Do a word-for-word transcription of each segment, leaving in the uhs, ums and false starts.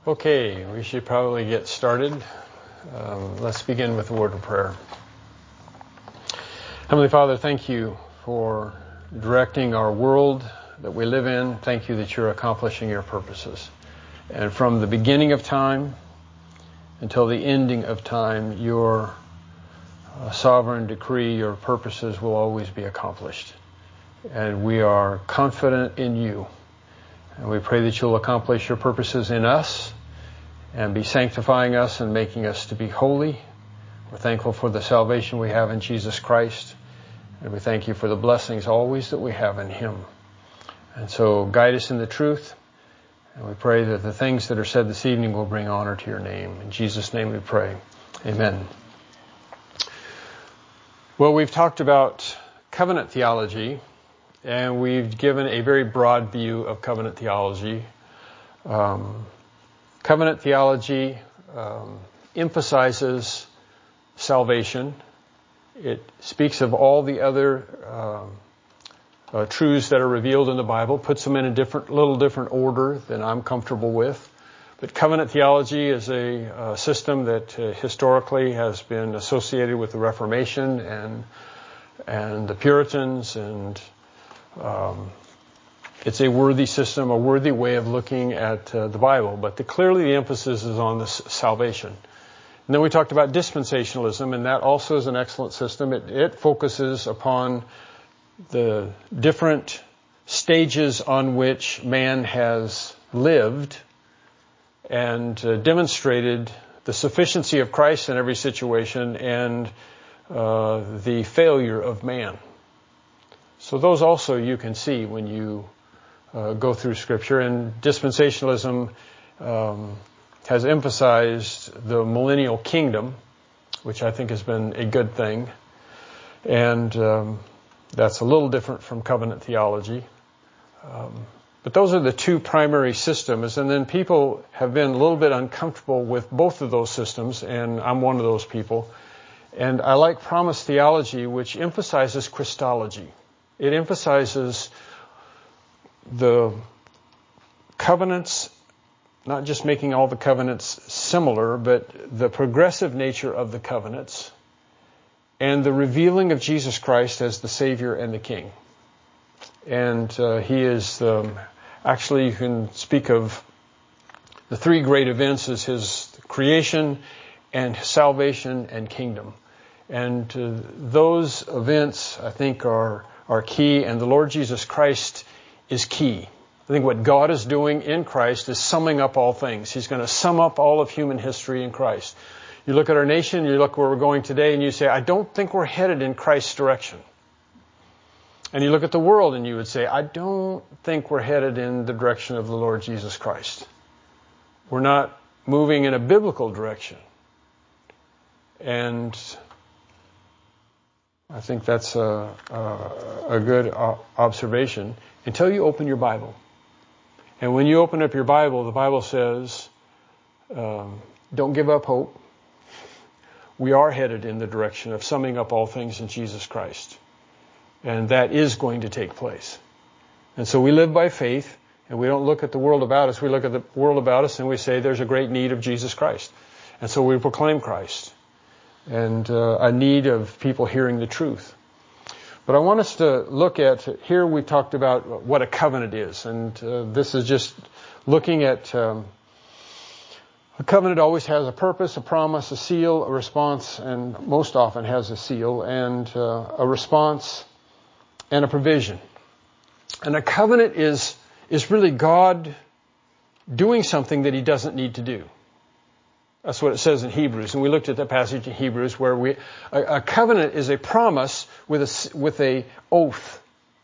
Okay, we should probably get started. Um, let's begin with a word of prayer. Heavenly Father, thank you for directing our world that we live in. Thank you that you're accomplishing your purposes. And from the beginning of time until the ending of time, your uh, sovereign decree, your purposes will always be accomplished. And we are confident in you. And we pray that you'll accomplish your purposes in us and be sanctifying us and making us to be holy. We're thankful for the salvation we have in Jesus Christ. And we thank you for the blessings always that we have in Him. And so guide us in the truth. And we pray that the things that are said this evening will bring honor to your name. In Jesus' name we pray. Amen. Well, we've talked about covenant theology. And we've given a very broad view of covenant theology. Um, covenant theology um, emphasizes salvation. It speaks of all the other um, uh, truths that are revealed in the Bible, puts them in a different, little different order than I'm comfortable with. But covenant theology is a, a system that uh, historically has been associated with the Reformation and and the Puritans and Um, it's a worthy system, a worthy way of looking at uh, the Bible, but the, clearly the emphasis is on this salvation. And then we talked about dispensationalism, and that also is an excellent system. It, it focuses upon the different stages on which man has lived and uh, demonstrated the sufficiency of Christ in every situation and uh, the failure of man. So those also you can see when you uh, go through Scripture. And dispensationalism um, has emphasized the millennial kingdom, which I think has been a good thing. And um, that's a little different from covenant theology. Um, but those are the two primary systems. And then people have been a little bit uncomfortable with both of those systems, and I'm one of those people. And I like promise theology, which emphasizes Christology. It emphasizes the covenants, not just making all the covenants similar, but the progressive nature of the covenants and the revealing of Jesus Christ as the Savior and the King. And uh, He is, um, actually you can speak of the three great events as His creation and salvation and kingdom. And uh, those events, I think, are are key, and the Lord Jesus Christ is key. I think what God is doing in Christ is summing up all things. He's going to sum up all of human history in Christ. You look at our nation, you look where we're going today, and you say, I don't think we're headed in Christ's direction. And you look at the world, and you would say, I don't think we're headed in the direction of the Lord Jesus Christ. We're not moving in a biblical direction. And I think that's a, a, a good observation until you open your Bible. And when you open up your Bible, the Bible says, um, don't give up hope. We are headed in the direction of summing up all things in Jesus Christ. And that is going to take place. And so we live by faith, and we don't look at the world about us. We look at the world about us and we say there's a great need of Jesus Christ. And so we proclaim Christ. And uh, a need of people hearing the truth. But I want us to look at, here we've talked about what a covenant is. And uh, this is just looking at, um, a covenant always has a purpose, a promise, a seal, a response, and most often has a seal, and uh, a response and a provision. And a covenant is, is really God doing something that He doesn't need to do. That's what it says in Hebrews. And we looked at that passage in Hebrews where we, a, a covenant is a promise with a, with a oath.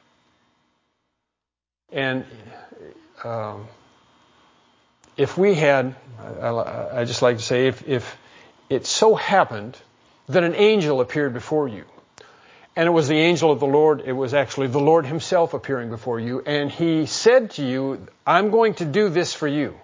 And um, if we had, I, I just like to say, if, if it so happened that an angel appeared before you, and it was the angel of the Lord, it was actually the Lord Himself appearing before you, and He said to you, I'm going to do this for you.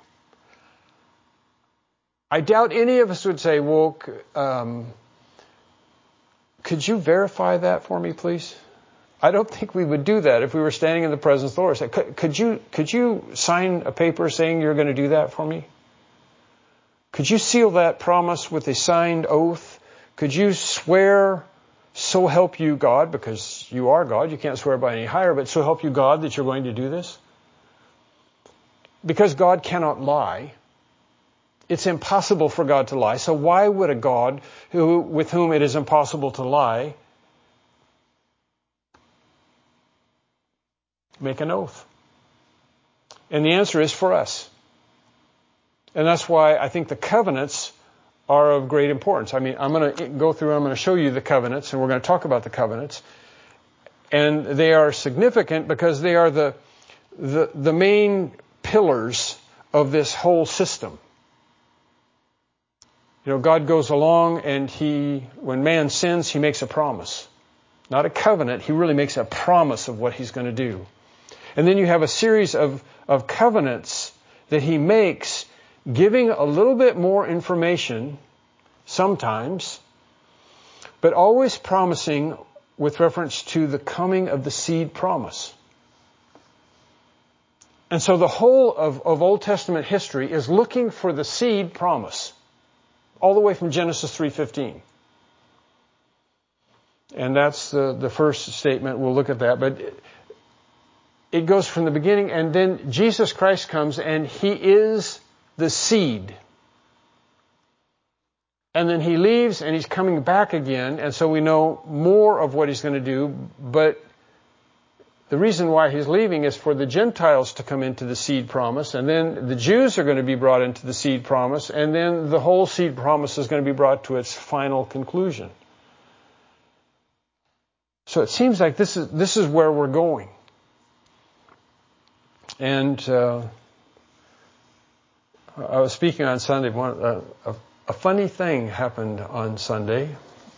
I doubt any of us would say, well, um, could you verify that for me, please? I don't think we would do that if we were standing in the presence of the Lord. Say, could, could you could you sign a paper saying you're going to do that for me? Could you seal that promise with a signed oath? Could you swear, so help you God, because you are God, you can't swear by any higher, but so help you God that you're going to do this? Because God cannot lie. It's impossible for God to lie. So why would a God who, with whom it is impossible to lie make an oath? And the answer is for us. And that's why I think the covenants are of great importance. I mean, I'm going to go through, I'm going to show you the covenants, and we're going to talk about the covenants. And they are significant because they are the, the, the main pillars of this whole system. You know, God goes along and he, when man sins, he makes a promise. Not a covenant, he really makes a promise of what he's going to do. And then you have a series of, of covenants that he makes, giving a little bit more information sometimes, but always promising with reference to the coming of the seed promise. And so the whole of, of Old Testament history is looking for the seed promise, all the way from Genesis three fifteen. And that's the, the first statement. We'll look at that. But it, it goes from the beginning, and then Jesus Christ comes, and he is the seed. And then he leaves, and he's coming back again, and so we know more of what he's going to do. But the reason why he's leaving is for the Gentiles to come into the seed promise, and then the Jews are going to be brought into the seed promise, and then the whole seed promise is going to be brought to its final conclusion. So it seems like this is this is where we're going. And uh, I was speaking on Sunday. One, uh, a, a funny thing happened on Sunday.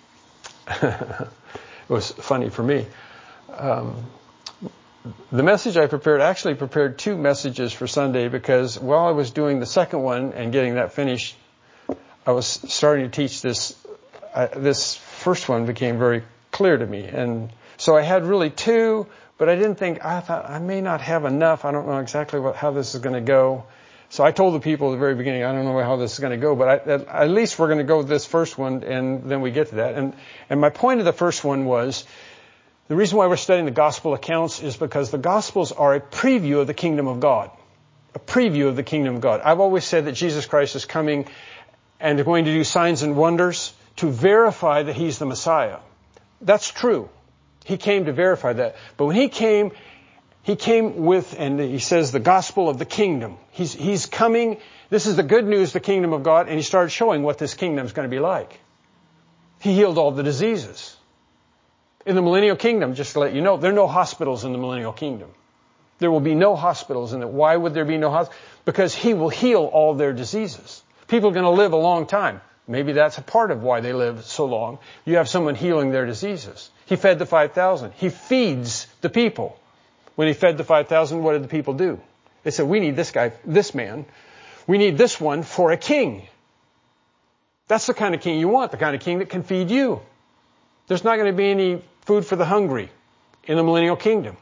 It was funny for me. Um, the message I prepared, actually prepared two messages for Sunday, because while I was doing the second one and getting that finished, I was starting to teach this. Uh, this first one became very clear to me. And so I had really two, but I didn't think, I thought I may not have enough. I don't know exactly what, how this is going to go. So I told the people at the very beginning, I don't know how this is going to go, but I, at, at least we're going to go with this first one, and then we get to that. And, and my point of the first one was, the reason why we're studying the gospel accounts is because the gospels are a preview of the kingdom of God. A preview of the kingdom of God. I've always said that Jesus Christ is coming and going to do signs and wonders to verify that he's the Messiah. That's true. He came to verify that. But when he came, he came with, and he says, the gospel of the kingdom. He's, he's coming. This is the good news, the kingdom of God. And he started showing what this kingdom is going to be like. He healed all the diseases. In the millennial kingdom, just to let you know, there are no hospitals in the millennial kingdom. There will be no hospitals in it. Why would there be no hospitals? Because he will heal all their diseases. People are going to live a long time. Maybe that's a part of why they live so long. You have someone healing their diseases. He fed the five thousand. He feeds the people. When he fed the five thousand, what did the people do? They said, we need this guy, this man. We need this one for a king. That's the kind of king you want, the kind of king that can feed you. There's not going to be any food for the hungry in the millennial kingdom.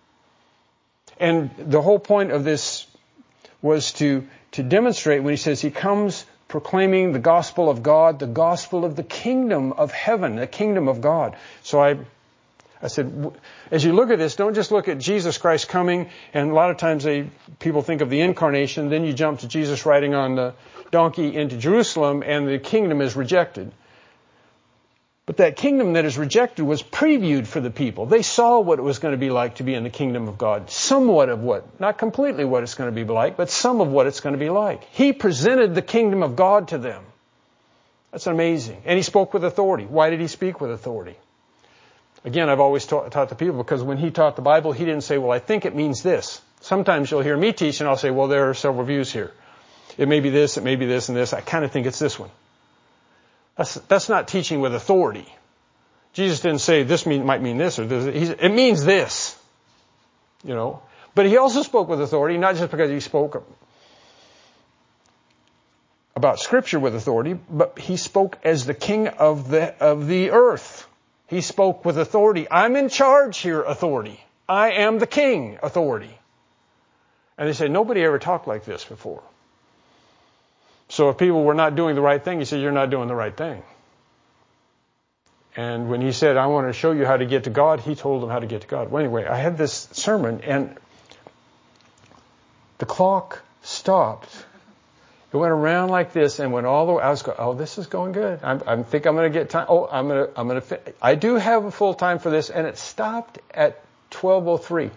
And the whole point of this was to, to demonstrate when he says he comes proclaiming the gospel of God, the gospel of the kingdom of heaven, the kingdom of God. So I, I said, as you look at this, don't just look at Jesus Christ coming, and a lot of times they, people think of the incarnation, then you jump to Jesus riding on the donkey into Jerusalem, and the kingdom is rejected. But that kingdom that is rejected was previewed for the people. They saw what it was going to be like to be in the kingdom of God. Somewhat of what, not completely what it's going to be like, but some of what it's going to be like. He presented the kingdom of God to them. That's amazing. And he spoke with authority. Why did he speak with authority? Again, I've always taught, taught the people, because when he taught the Bible, he didn't say, well, I think it means this. Sometimes you'll hear me teach and I'll say, well, there are several views here. It may be this, it may be this and this. I kind of think it's this one. That's, that's not teaching with authority. Jesus didn't say this mean, might mean this or this. He's, it means this. You know. But he also spoke with authority, not just because he spoke about Scripture with authority, but he spoke as the king of the, of the earth. He spoke with authority. I'm in charge here, authority. I am the king, authority. And they said, nobody ever talked like this before. So if people were not doing the right thing, he said, you're not doing the right thing. And when he said, I want to show you how to get to God, he told them how to get to God. Well, anyway, I had this sermon, and the clock stopped. It went around like this and went all the way. I was going, oh, this is going good. I'm, I think I'm going to get time. Oh, I'm going to, I'm going to, fit. I do have a full time for this. And it stopped at twelve oh three.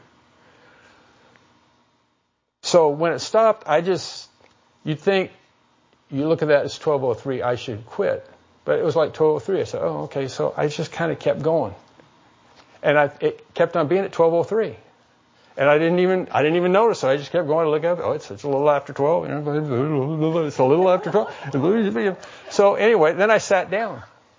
So when it stopped, I just, you'd think, you look at that as twelve oh three, I should quit. But it was like twelve oh three. I said, oh, okay. So I just kind of kept going. And I, it kept on being at twelve oh three. And I didn't even, I didn't even notice. So I just kept going to look up. Oh, it's, it's a little after twelve. You know, it's a little after twelve. So anyway, then I sat down.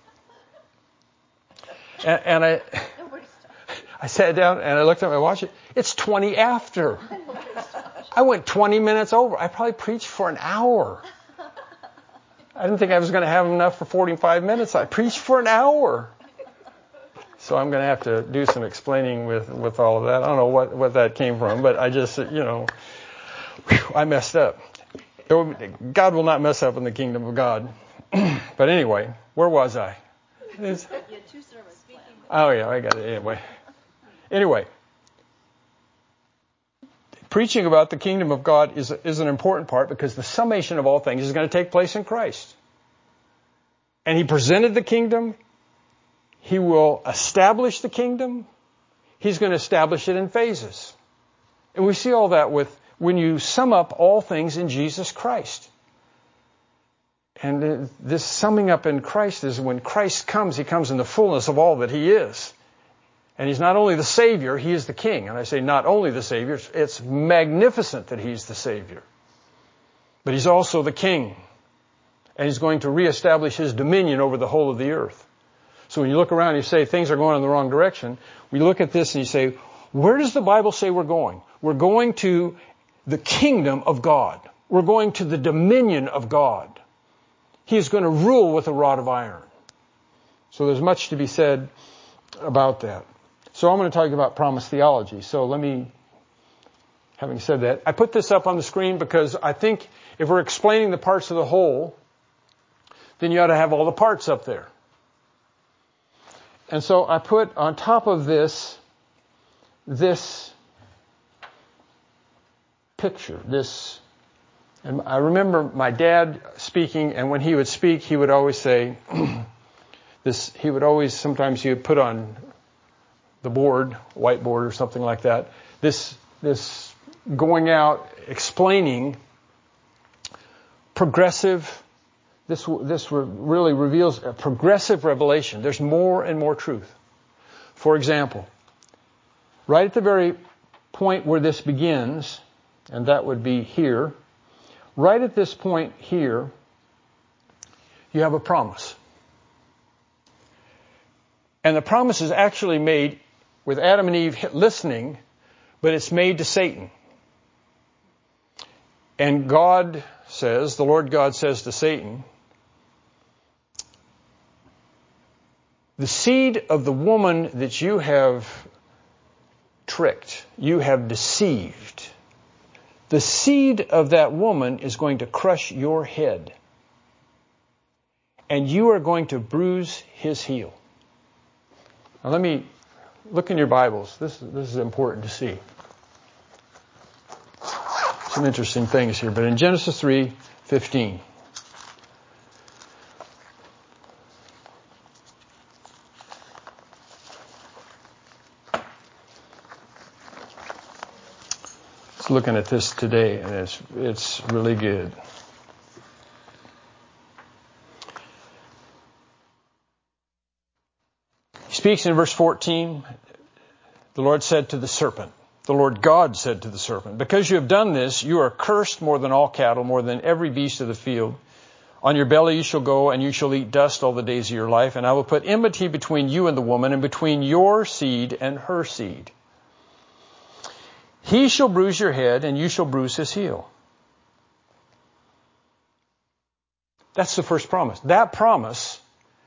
And, and I, I sat down and I looked at my watch. It's twenty after. I went twenty minutes over. I probably preached for an hour. I didn't think I was going to have enough for forty-five minutes. I preached for an hour. So I'm going to have to do some explaining with, with all of that. I don't know what, what that came from, but I just, you know, whew, I messed up. God will not mess up in the kingdom of God. But anyway, where was I? You had two sermons. Oh, yeah, I got it. Anyway. Anyway. Preaching about the kingdom of God is, is an important part because the summation of all things is going to take place in Christ. And he presented the kingdom. He will establish the kingdom. He's going to establish it in phases. And we see all that with when you sum up all things in Jesus Christ. And this summing up in Christ is when Christ comes, he comes in the fullness of all that he is. And he's not only the Savior, he is the King. And I say not only the Savior, it's magnificent that he's the Savior. But he's also the King. And he's going to reestablish his dominion over the whole of the earth. So when you look around and you say things are going in the wrong direction, we look at this and you say, where does the Bible say we're going? We're going to the kingdom of God. We're going to the dominion of God. He is going to rule with a rod of iron. So there's much to be said about that. So I'm going to talk about promise theology. So let me, having said that, I put this up on the screen because I think if we're explaining the parts of the whole, then you ought to have all the parts up there. And so I put on top of this, this picture, this, and I remember my dad speaking, and when he would speak, he would always say, this, he would always, sometimes he would put on the board, whiteboard or something like that, this, this going out, explaining progressive This, this really reveals a progressive revelation. There's more and more truth. For example, right at the very point where this begins, and that would be here, right at this point here, you have a promise. And the promise is actually made with Adam and Eve listening, but it's made to Satan. And God says, the Lord God says to Satan, the seed of the woman that you have tricked, you have deceived, the seed of that woman is going to crush your head. And you are going to bruise his heel. Now let me look in your Bibles. This, this is important to see. Some interesting things here. But in Genesis three fifteen. Looking at this today, and it's it's really good. He speaks in verse fourteen. The Lord said to the serpent, the Lord God said to the serpent, because you have done this, you are cursed more than all cattle, more than every beast of the field. On your belly you shall go, and you shall eat dust all the days of your life, and I will put enmity between you and the woman, and between your seed and her seed. He shall bruise your head, and you shall bruise his heel. That's the first promise. That promise,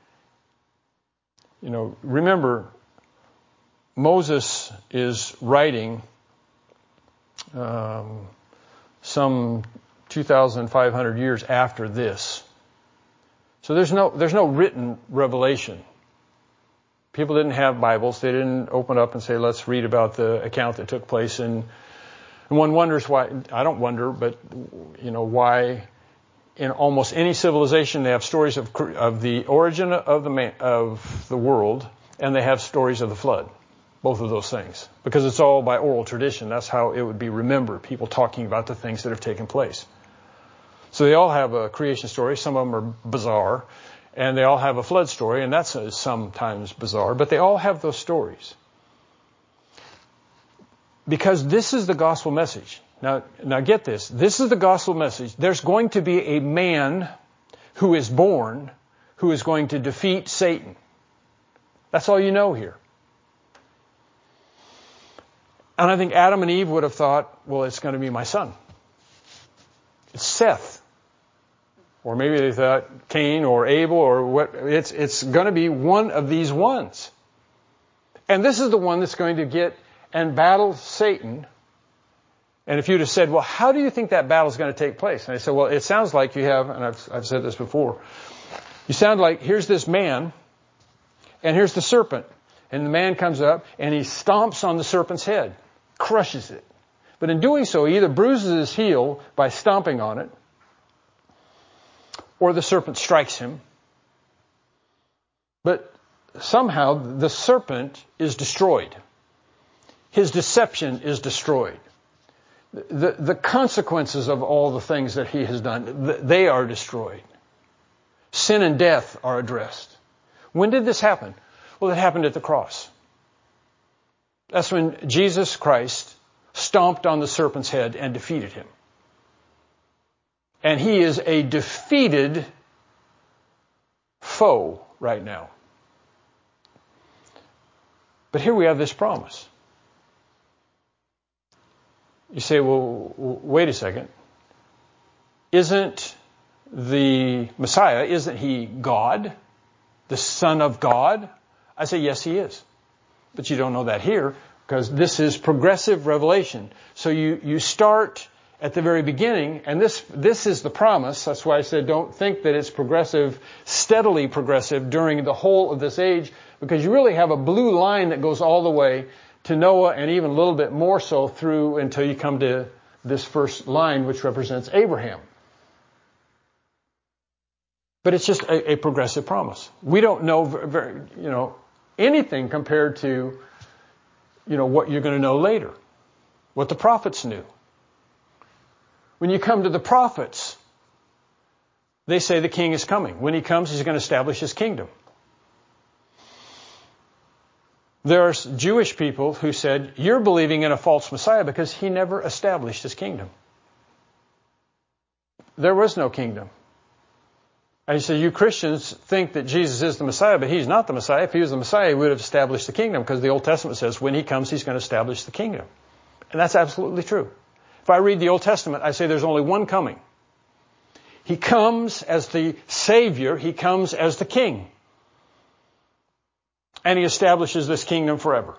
you know, remember, Moses is writing um, some two thousand five hundred years after this. So there's no, there's no written revelation. People didn't have Bibles. They didn't open up and say, let's read about the account that took place. And, and one wonders why, I don't wonder, but, you know, why in almost any civilization they have stories of, of the origin of the man, of the world, and they have stories of the flood. Both of those things. Because it's all by oral tradition. That's how it would be remembered. People talking about the things that have taken place. So they all have a creation story. Some of them are bizarre. And they all have a flood story, and that's sometimes bizarre. But they all have those stories. Because this is the gospel message. Now, now get this. This is the gospel message. There's going to be a man who is born who is going to defeat Satan. That's all you know here. And I think Adam and Eve would have thought, well, it's going to be my son. It's Seth. Or maybe they thought Cain or Abel or what. It's, it's going to be one of these ones. And this is the one that's going to get and battle Satan. And if you'd have said, well, how do you think that battle is going to take place? And I said, well, it sounds like you have, and I've, I've said this before, you sound like here's this man and here's the serpent. And the man comes up and he stomps on the serpent's head, crushes it. But in doing so, he either bruises his heel by stomping on it, or the serpent strikes him. But somehow the serpent is destroyed. His deception is destroyed. The, the consequences of all the things that he has done, they are destroyed. Sin and death are addressed. When did this happen? Well, it happened at the cross. That's when Jesus Christ stomped on the serpent's head and defeated him. And he is a defeated foe right now. But here we have this promise. You say, well, wait a second. Isn't the Messiah, isn't he God? The Son of God? I say, yes, he is. But you don't know that here, because this is progressive revelation. So you, you start at the very beginning, and this this is the promise. That's why I said don't think that it's progressive, steadily progressive during the whole of this age, because you really have a blue line that goes all the way to Noah and even a little bit more so through until you come to this first line, which represents Abraham. But it's just a, a progressive promise. We don't know very, you know, anything compared to, you know, what you're going to know later, what the prophets knew. When you come to the prophets, they say the king is coming. When he comes, he's going to establish his kingdom. There are Jewish people who said, you're believing in a false Messiah because he never established his kingdom. There was no kingdom. And he said, you Christians think that Jesus is the Messiah, but he's not the Messiah. If he was the Messiah, he would have established the kingdom, because the Old Testament says when he comes, he's going to establish the kingdom. And that's absolutely true. If I read the Old Testament, I say there's only one coming. He comes as the Savior. He comes as the King. And he establishes this kingdom forever.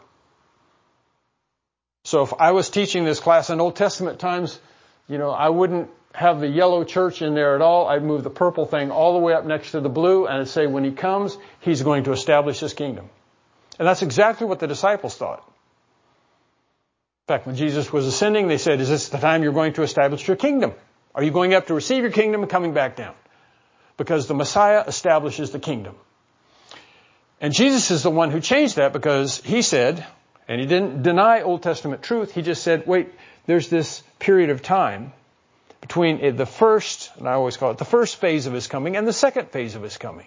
So if I was teaching this class in Old Testament times, you know, I wouldn't have the yellow church in there at all. I'd move the purple thing all the way up next to the blue, and I'd say when he comes, he's going to establish his kingdom. And that's exactly what the disciples thought. In fact, when Jesus was ascending, they said, is this the time you're going to establish your kingdom? Are you going up to receive your kingdom and coming back down? Because the Messiah establishes the kingdom. And Jesus is the one who changed that, because he said, and he didn't deny Old Testament truth, he just said, wait, there's this period of time between the first, and I always call it the first phase of his coming, and the second phase of his coming.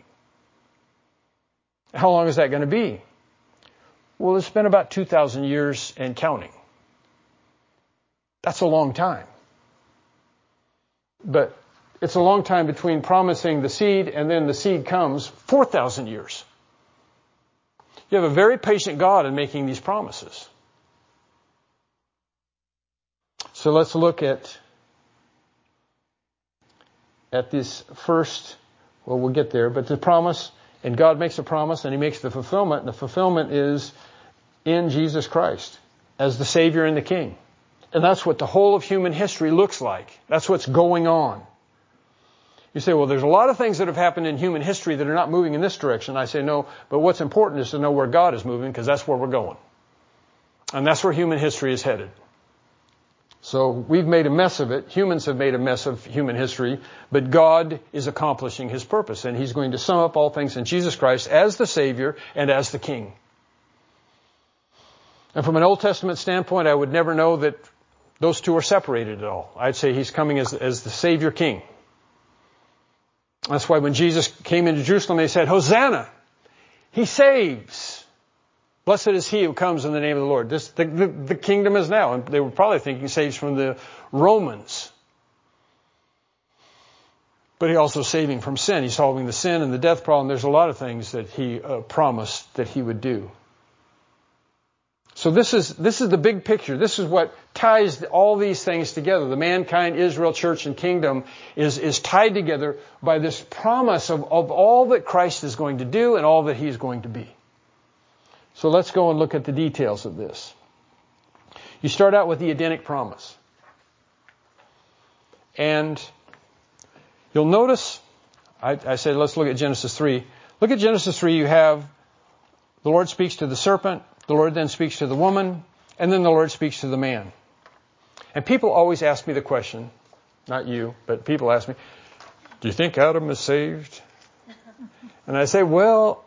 How long is that going to be? Well, it's been about two thousand years and counting. That's a long time. But it's a long time between promising the seed and then the seed comes, four thousand years. You have a very patient God in making these promises. So let's look at, at this first, well, we'll get there, but the promise, and God makes a promise and he makes the fulfillment, and the fulfillment is in Jesus Christ as the Savior and the King. And that's what the whole of human history looks like. That's what's going on. You say, well, there's a lot of things that have happened in human history that are not moving in this direction. I say, no, but what's important is to know where God is moving, because that's where we're going. And that's where human history is headed. So we've made a mess of it. Humans have made a mess of human history, but God is accomplishing His purpose, and He's going to sum up all things in Jesus Christ as the Savior and as the King. And from an Old Testament standpoint, I would never know that those two are separated at all. I'd say He's coming as, as the Savior King. That's why when Jesus came into Jerusalem, they said, Hosanna! He saves! Blessed is he who comes in the name of the Lord. This, the, the, the kingdom is now. And they were probably thinking saves from the Romans. But He also saving from sin. He's solving the sin and the death problem. There's a lot of things that He uh, promised that He would do. So this is, this is the big picture. This is what ties all these things together. The mankind, Israel, church, and kingdom is, is tied together by this promise of, of all that Christ is going to do and all that He's going to be. So let's go and look at the details of this. You start out with the Edenic promise. And you'll notice, I, I said let's look at Genesis three. Look at Genesis three. You have the Lord speaks to the serpent. The Lord then speaks to the woman, and then the Lord speaks to the man. And people always ask me the question, not you, but people ask me, do you think Adam is saved? And I say, well,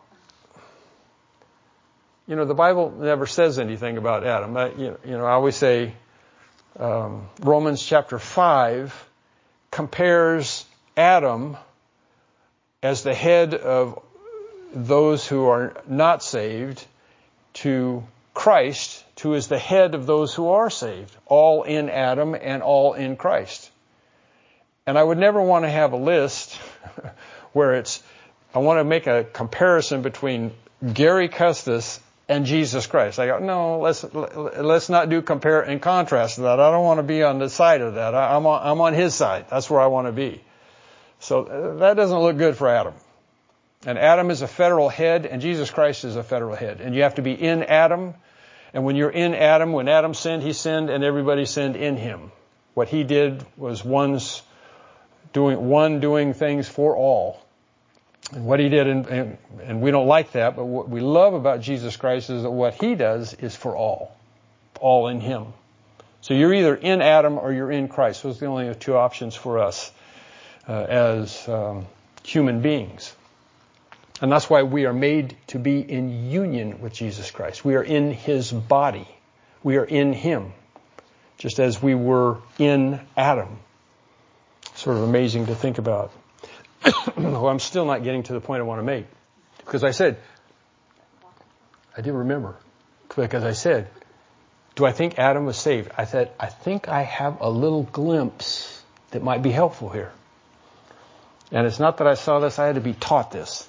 you know, the Bible never says anything about Adam. I, you, know, you know, I always say um, Romans chapter five compares Adam as the head of those who are not saved to Christ, who is the head of those who are saved, all in Adam and all in Christ. And I would never want to have a list where it's, I want to make a comparison between Gary Custis and Jesus Christ. I go, no, let's let's not do compare and contrast to that. I don't want to be on the side of that. I'm on, I'm on his side. That's where I want to be. So that doesn't look good for Adam. And Adam is a federal head, and Jesus Christ is a federal head. And you have to be in Adam. And when you're in Adam, when Adam sinned, he sinned, and everybody sinned in him. What he did was one's doing one doing things for all. And what he did, and, and, and we don't like that, but what we love about Jesus Christ is that what he does is for all. All in him. So you're either in Adam or you're in Christ. Those are the only two options for us uh, as um, human beings. And that's why we are made to be in union with Jesus Christ. We are in His body. We are in Him, just as we were in Adam. Sort of amazing to think about. Well, I'm still not getting to the point I want to make. Because I said, I do remember, because I said, do I think Adam was saved? I said, I think I have a little glimpse that might be helpful here. And it's not that I saw this, I had to be taught this.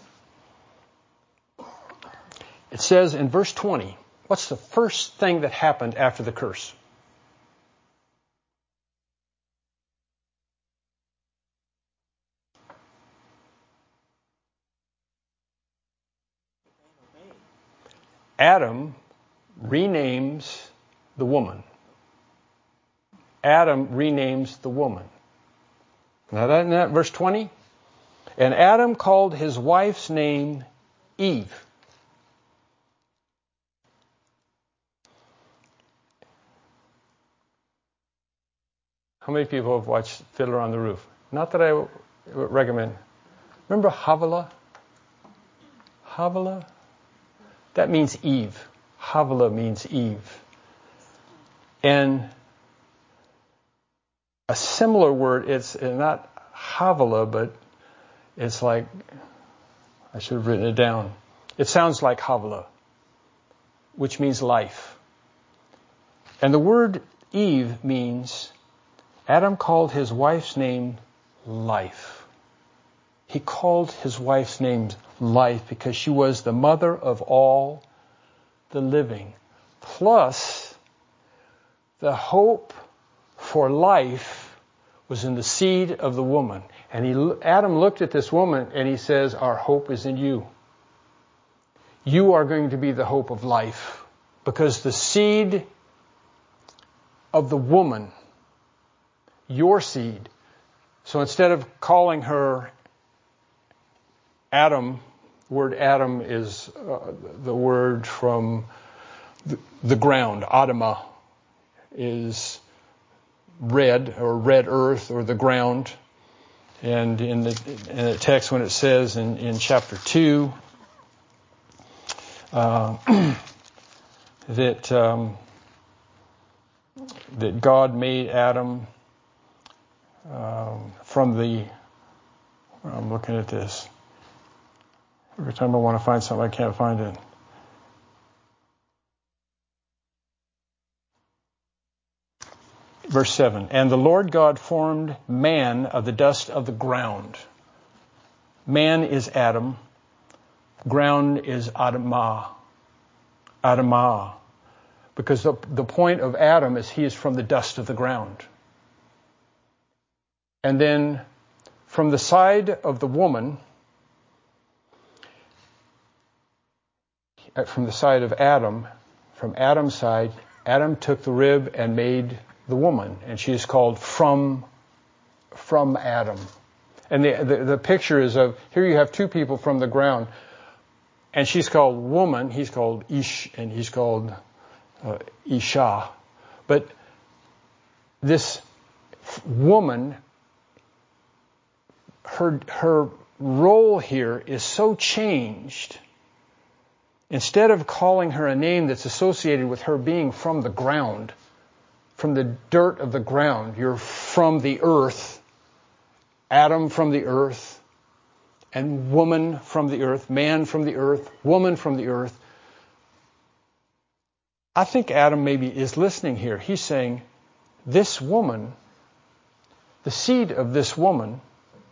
It says in verse twenty, what's the first thing that happened after the curse? Adam renames the woman. Adam renames the woman. Now that, isn't that verse twenty? And Adam called his wife's name Eve. How many people have watched Fiddler on the Roof? Not that I w- recommend. Remember Havilah? Havilah? That means Eve. Havilah means Eve. And a similar word, it's not Havilah, but it's like, I should have written it down. It sounds like Havilah, which means life. And the word Eve means Adam called his wife's name life. He called his wife's name life because she was the mother of all the living. Plus, the hope for life was in the seed of the woman. And he, Adam looked at this woman and he says, our hope is in you. You are going to be the hope of life because the seed of the woman, your seed. So instead of calling her Adam, the word Adam is uh, the word from the, the ground. Adamah is red or red earth or the ground. And in the, in the text when it says in, in chapter two uh, that um, that God made Adam um, from the, I'm looking at this. Every time I want to find something, I can't find it. Verse seven, and the Lord God formed man of the dust of the ground. Man is Adam. Ground is Adamah. Adamah. Because the, the point of Adam is he is from the dust of the ground. And then from the side of the woman, from the side of Adam, from Adam's side, Adam took the rib and made the woman, and she is called from from Adam. And the, the the picture is of, here you have two people from the ground, and she's called woman, he's called Ish, and he's called uh, Isha. But this woman, her her role here is so changed. Instead of calling her a name that's associated with her being from the ground, from the dirt of the ground, you're from the earth, Adam from the earth, and woman from the earth, man from the earth, woman from the earth. I think Adam maybe is listening here. He's saying, this woman, the seed of this woman,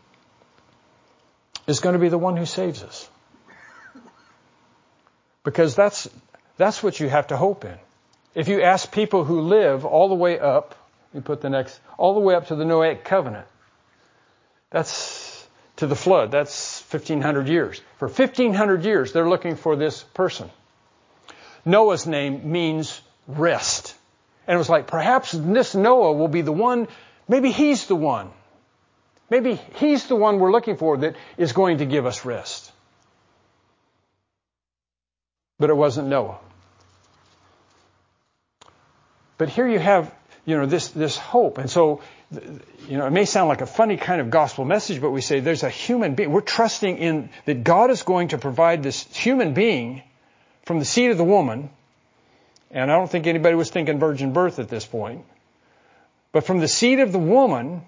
is going to be the one who saves us. Because that's that's what you have to hope in. If you ask people who live all the way up, you put the next, all the way up to the Noahic covenant, that's to the flood, that's fifteen hundred years. For fifteen hundred years, they're looking for this person. Noah's name means rest. And it was like, perhaps this Noah will be the one, maybe he's the one. Maybe he's the one we're looking for that is going to give us rest. But it wasn't Noah. But here you have, you know, this this hope. And so, you know, it may sound like a funny kind of gospel message, but we say there's a human being. We're trusting in that God is going to provide this human being from the seed of the woman. And I don't think anybody was thinking virgin birth at this point. But from the seed of the woman,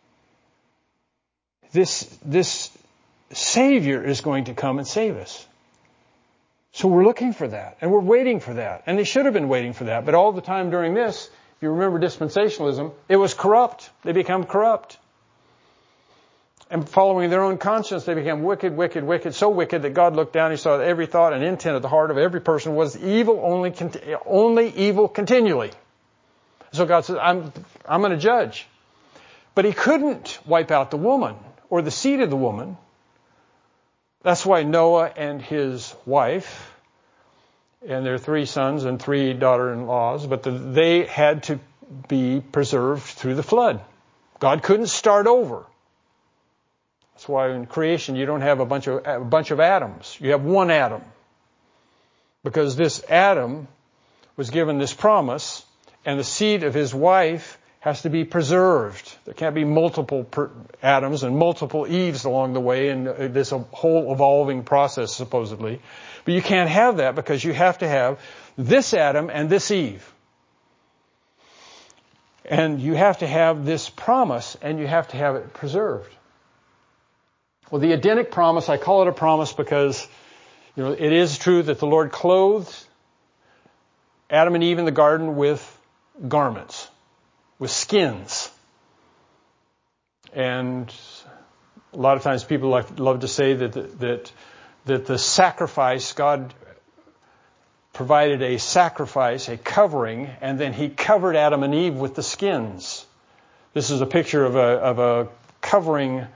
this this Savior is going to come and save us. So we're looking for that, and we're waiting for that. And they should have been waiting for that. But all the time during this, if you remember dispensationalism, it was corrupt. They become corrupt. And following their own conscience, they became wicked, wicked, wicked, so wicked that God looked down, He saw that every thought and intent of the heart of every person was evil, only only evil continually. So God says, I'm, I'm going to judge. But He couldn't wipe out the woman or the seed of the woman. That's why Noah and his wife and their three sons and three daughter-in-laws, but the, they had to be preserved through the flood. God couldn't start over. That's why in creation you don't have a bunch of a bunch of atoms. You have one atom. Because this Adam was given this promise, and the seed of his wife has to be preserved. There can't be multiple per- Adams and multiple Eves along the way in this whole evolving process, supposedly. But you can't have that because you have to have this Adam and this Eve. And you have to have this promise, and you have to have it preserved. Well, the Edenic promise, I call it a promise because, you know, it is true that the Lord clothed Adam and Eve in the garden with garments, with skins. And a lot of times people like, love to say that, that, that the sacrifice, God provided a sacrifice, a covering, and then He covered Adam and Eve with the skins. This is a picture of a, of a covering,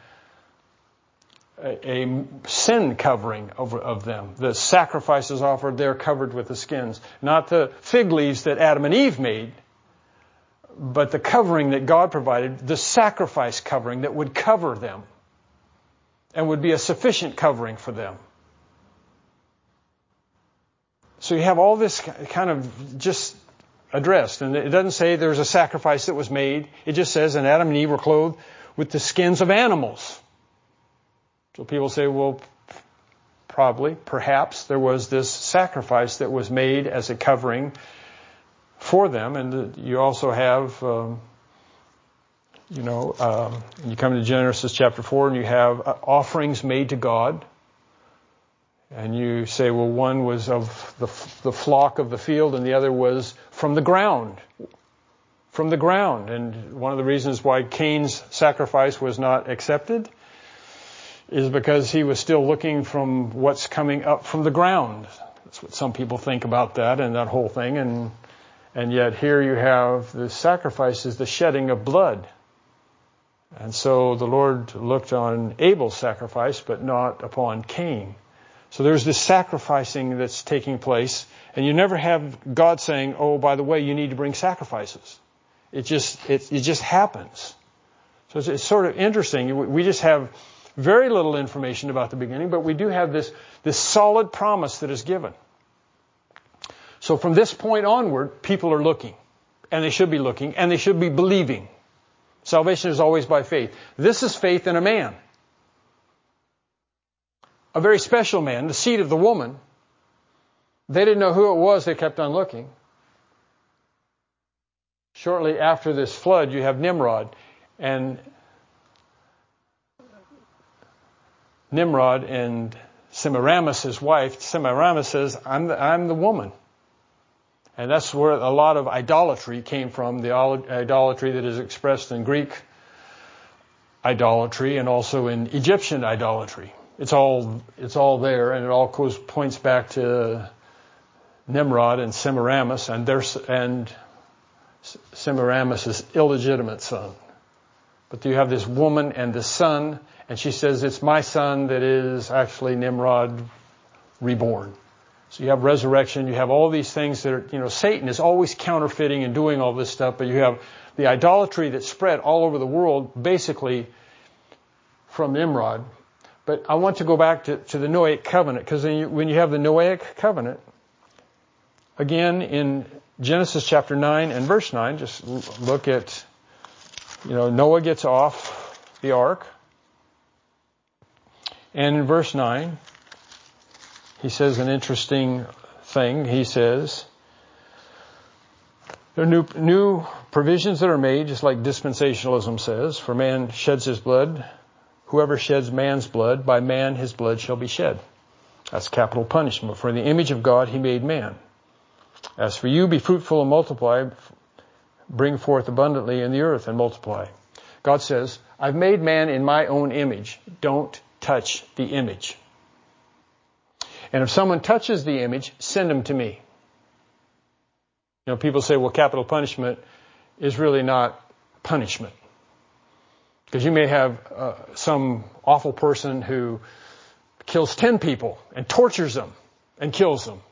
a, a sin covering over, of them. The sacrifices offered, they're covered with the skins. Not the fig leaves that Adam and Eve made, but the covering that God provided, the sacrifice covering that would cover them and would be a sufficient covering for them. So you have all this kind of just addressed. And it doesn't say there's a sacrifice that was made. It just says, and Adam and Eve were clothed with the skins of animals. So people say, well, probably, perhaps, there was this sacrifice that was made as a covering for them. And you also have, um, you know, um, you come to Genesis chapter four and you have offerings made to God. And you say, well, one was of the, the flock of the field and the other was from the ground. From the ground. And one of the reasons why Cain's sacrifice was not accepted is because he was still looking from what's coming up from the ground. That's what some people think about that and that whole thing. And and yet here you have the sacrifice is the shedding of blood. And so the Lord looked on Abel's sacrifice, but not upon Cain. So there's this sacrificing that's taking place, and you never have God saying, oh, by the way, you need to bring sacrifices. It just, it, it just happens. So it's, it's sort of interesting. We just have very little information about the beginning, but we do have this, this solid promise that is given. So from this point onward, people are looking, and they should be looking, and they should be believing. Salvation is always by faith. This is faith in a man. A very special man, the seed of the woman. They didn't know who it was. They kept on looking. Shortly after this flood, you have Nimrod. And Nimrod and Semiramis, his wife, Semiramis says, I'm the, I'm the woman. And that's where a lot of idolatry came from, the idolatry that is expressed in Greek idolatry and also in Egyptian idolatry. It's all it's all there, and it all goes, points back to Nimrod and Semiramis and their and Semiramis' illegitimate son. But you have this woman and the son, and she says it's my son that is actually Nimrod reborn. So you have resurrection, you have all these things that are, you know, Satan is always counterfeiting and doing all this stuff, but you have the idolatry that spread all over the world, basically from Nimrod. But I want to go back to, to the Noahic covenant, because when you have the Noahic covenant, again in Genesis chapter nine and verse nine, just look at, you know, Noah gets off the ark. And in verse nine, he says an interesting thing. He says, there are new, new provisions that are made, just like dispensationalism says, for man sheds his blood. Whoever sheds man's blood, by man his blood shall be shed. That's capital punishment. For in the image of God he made man. As for you, be fruitful and multiply, bring forth abundantly in the earth and multiply. God says, I've made man in my own image. Don't touch the image. And if someone touches the image, send him to me. You know, people say, well, capital punishment is really not punishment. Because you may have uh, some awful person who kills ten people and tortures them and kills them.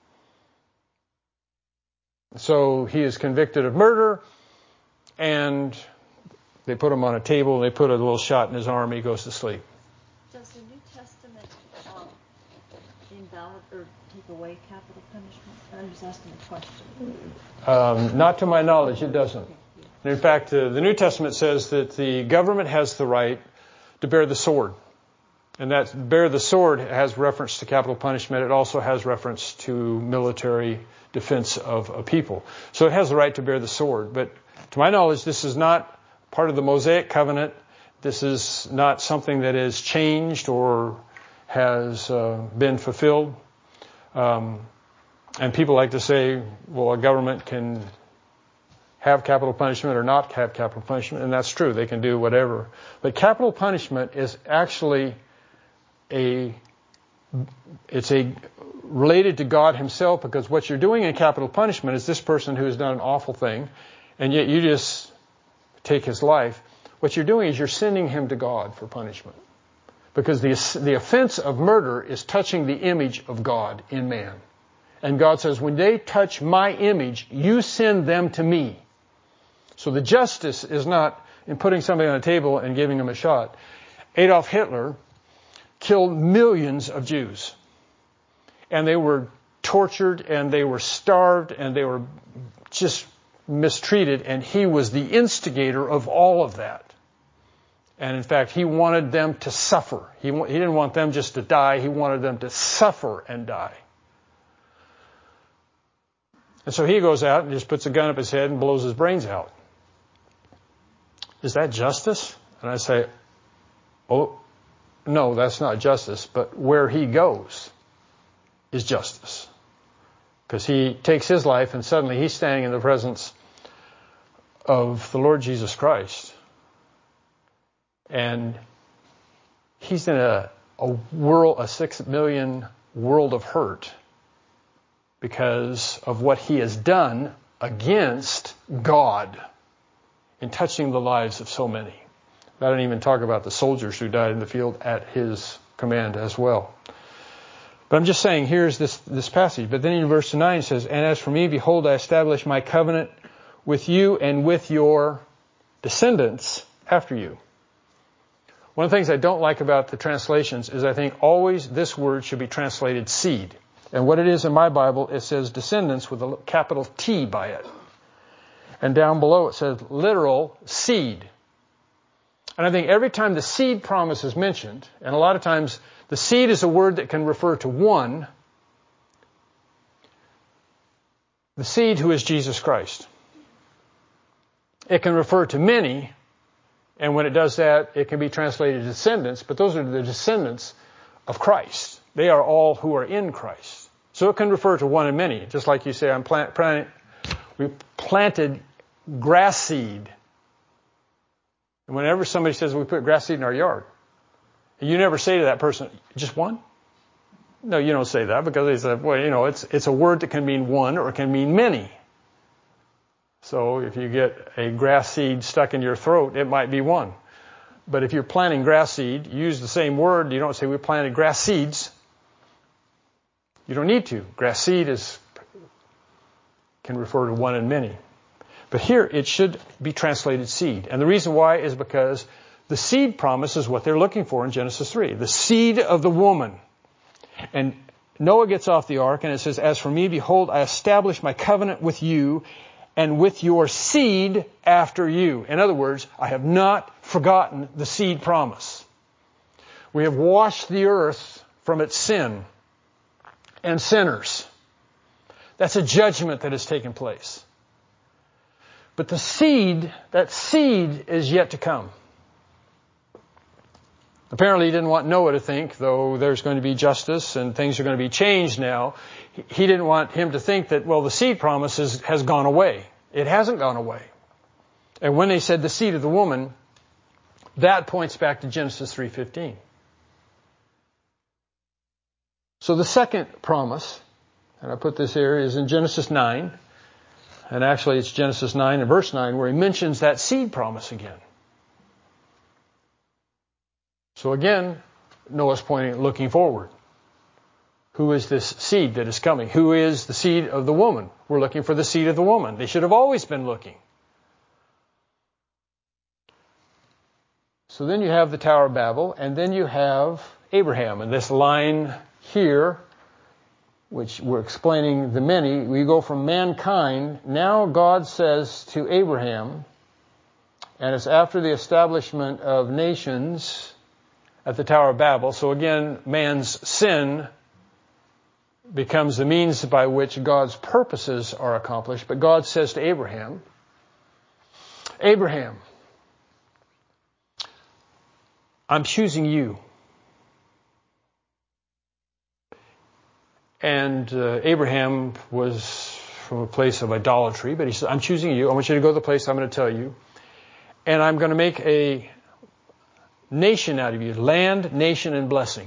So he is convicted of murder, and they put him on a table, and they put a little shot in his arm, he goes to sleep. Does the New Testament um, invalid or take away capital punishment? I'm just asking a question. Um, not to my knowledge, it doesn't. In fact, uh, the New Testament says that the government has the right to bear the sword. And that bear the sword has reference to capital punishment. It also has reference to military defense of a people. So it has the right to bear the sword. But to my knowledge, this is not part of the Mosaic covenant. This is not something that is changed or has uh, been fulfilled. Um, and people like to say, well, a government can have capital punishment or not have capital punishment, and that's true. They can do whatever. But capital punishment is actually a, it's a related to God himself, because what you're doing in capital punishment is this person who has done an awful thing, and yet you just take his life. What you're doing is you're sending him to God for punishment. Because the, the offense of murder is touching the image of God in man. And God says, when they touch my image, you send them to me. So the justice is not in putting somebody on a table and giving them a shot. Adolf Hitler killed millions of Jews. And they were tortured and they were starved and they were just mistreated. And he was the instigator of all of that. And in fact, he wanted them to suffer. He, he didn't want them just to die. He wanted them to suffer and die. And so he goes out and just puts a gun up his head and blows his brains out. Is that justice? And I say, oh, no, that's not justice. But where he goes is justice. Because he takes his life and suddenly he's standing in the presence of the Lord Jesus Christ. And he's in a, a world, a six million world of hurt because of what he has done against God in touching the lives of so many. I don't even talk about the soldiers who died in the field at his command as well. But I'm just saying, here's this, this passage. But then in verse nine it says, and as for me, behold, I establish my covenant with you and with your descendants after you. One of the things I don't like about the translations is I think always this word should be translated seed. And what it is in my Bible, it says descendants with a capital T by it. And down below it says literal seed. And I think every time the seed promise is mentioned, and a lot of times the seed is a word that can refer to one, the seed who is Jesus Christ. It can refer to many, and when it does that, it can be translated descendants, but those are the descendants of Christ. They are all who are in Christ. So it can refer to one and many, just like you say, I'm plant, plant, we planted grass seed. And whenever somebody says we put grass seed in our yard, you never say to that person, just one? No, you don't say that because they say, well, you know, it's it's a word that can mean one or it can mean many. So if you get a grass seed stuck in your throat, it might be one. But if you're planting grass seed, you use the same word. You don't say we planted grass seeds. You don't need to. Grass seed is can refer to one and many. But here it should be translated seed. And the reason why is because the seed promise is what they're looking for in Genesis three. The seed of the woman. And Noah gets off the ark and it says, as for me, behold, I establish my covenant with you and with your seed after you. In other words, I have not forgotten the seed promise. We have washed the earth from its sin and sinners. That's a judgment that has taken place. But the seed, that seed is yet to come. Apparently he didn't want Noah to think, though there's going to be justice and things are going to be changed now, he didn't want him to think that, well, the seed promise is, has gone away. It hasn't gone away. And when they said the seed of the woman, that points back to Genesis three fifteen. So the second promise, and I put this here, is in Genesis nine. And actually it's Genesis nine and verse nine where he mentions that seed promise again. So again, Noah's pointing, looking forward. Who is this seed that is coming? Who is the seed of the woman? We're looking for the seed of the woman. They should have always been looking. So then you have the Tower of Babel, and then you have Abraham. And this line here, which we're explaining the many, we go from mankind. Now God says to Abraham, and it's after the establishment of nations at the Tower of Babel. So again, man's sin becomes the means by which God's purposes are accomplished. But God says to Abraham, Abraham, I'm choosing you. And uh, Abraham was from a place of idolatry, but he said, I'm choosing you. I want you to go to the place I'm going to tell you. And I'm going to make a nation out of you. Land, nation, and blessing.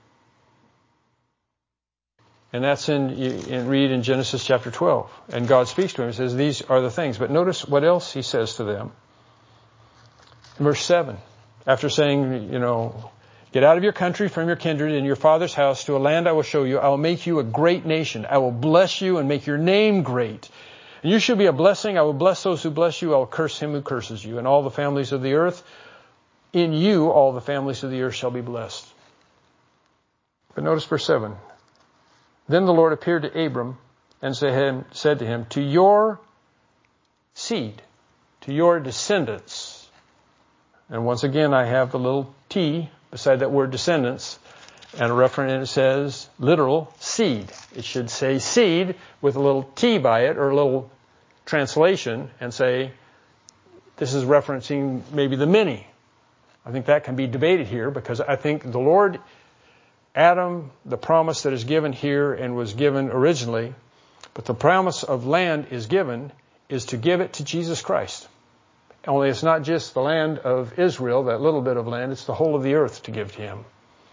And that's in, in read in Genesis chapter twelve. And God speaks to him and says, these are the things. But notice what else he says to them. Verse seven. After saying, you know, get out of your country, from your kindred, and your father's house, to a land I will show you. I will make you a great nation. I will bless you and make your name great. And you shall be a blessing. I will bless those who bless you. I will curse him who curses you. And all the families of the earth, in you all the families of the earth shall be blessed. But notice verse seven. Then the Lord appeared to Abram and said to him, to your seed, to your descendants. And once again, I have the little T beside that word descendants. And a reference, and it says literal seed. It should say seed with a little T by it, or a little translation, and say this is referencing maybe the many. I think that can be debated here, because I think the Lord, Adam, the promise that is given here and was given originally, but the promise of land is given, is to give it to Jesus Christ. Only it's not just the land of Israel, that little bit of land, it's the whole of the earth to give to him.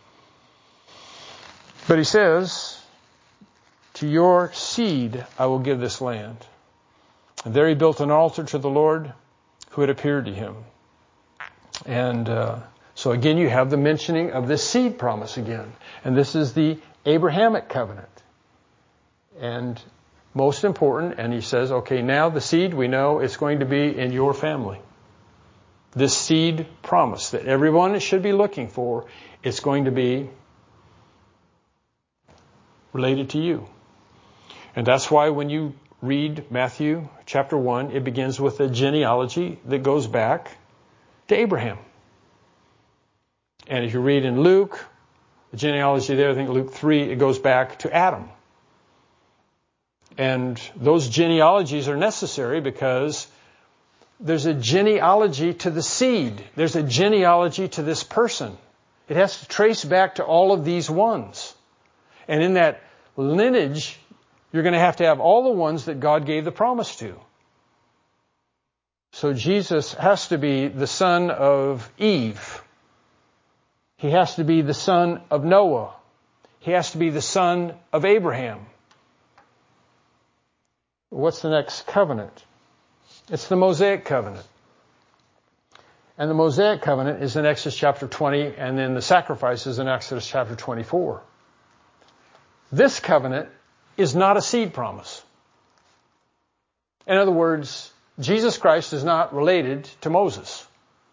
But he says, to your seed I will give this land. And there he built an altar to the Lord who had appeared to him. And uh, so again, you have the mentioning of this seed promise again. And this is the Abrahamic covenant. And most important, and he says, okay, now the seed, we know it's going to be in your family. This seed promise that everyone should be looking for, it's going to be related to you. And that's why when you read Matthew chapter one, it begins with a genealogy that goes back to Abraham. And if you read in Luke, the genealogy there, I think Luke three, it goes back to Adam. And those genealogies are necessary because there's a genealogy to the seed. There's a genealogy to this person. It has to trace back to all of these ones. And in that lineage, you're going to have to have all the ones that God gave the promise to. So Jesus has to be the son of Eve. He has to be the son of Noah. He has to be the son of Abraham. What's the next covenant? It's the Mosaic covenant. And the Mosaic covenant is in Exodus chapter twenty, and then the sacrifice is in Exodus chapter twenty-four. This covenant is not a seed promise. In other words, Jesus Christ is not related to Moses.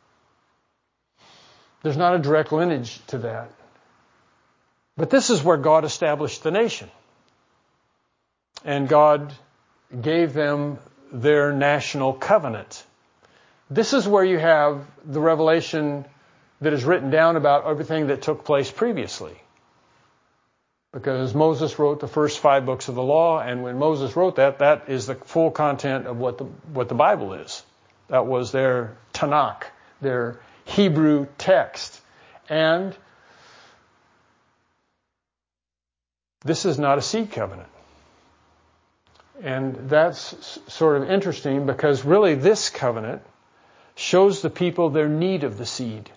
There's not a direct lineage to that. But this is where God established the nation. And God gave them their national covenant. This is where you have the revelation that is written down about everything that took place previously. Because Moses wrote the first five books of the law, and when Moses wrote that, that is the full content of what the what the Bible is. That was their Tanakh, their Hebrew text. And this is not a seed covenant. And that's sort of interesting because really this covenant shows the people their need of the seed.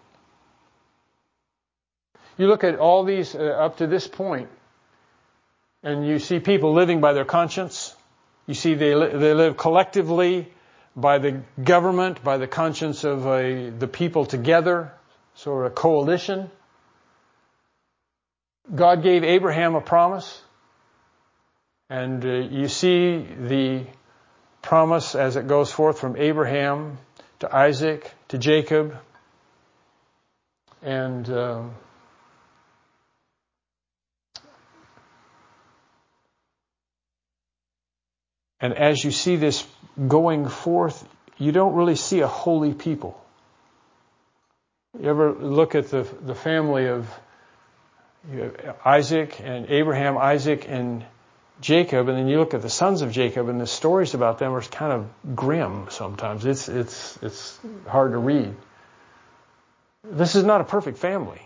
You look at all these uh, up to this point, and you see people living by their conscience. You see they li- they live collectively by the government, by the conscience of a, the people together, sort of a coalition. God gave Abraham a promise, and uh, you see the promise as it goes forth from Abraham to Isaac to Jacob, and um, And as you see this going forth, you don't really see a holy people. You ever look at the the family of you know, Isaac and Abraham, Isaac and Jacob, and then you look at the sons of Jacob, and the stories about them are kind of grim sometimes. It's it's it's hard to read. This is not a perfect family.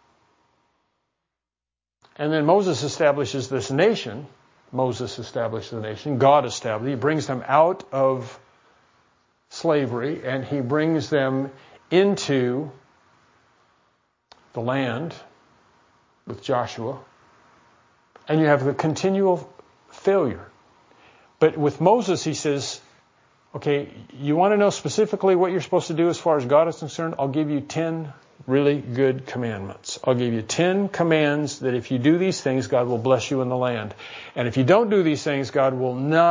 And then Moses establishes this nation. Moses established the nation. God established. He brings them out of slavery, and he brings them into the land with Joshua. And you have the continual failure. But with Moses, he says, okay, you want to know specifically what you're supposed to do as far as God is concerned? I'll give you ten really good commandments. I'll give you ten commands that if you do these things, God will bless you in the land. And if you don't do these things, God will not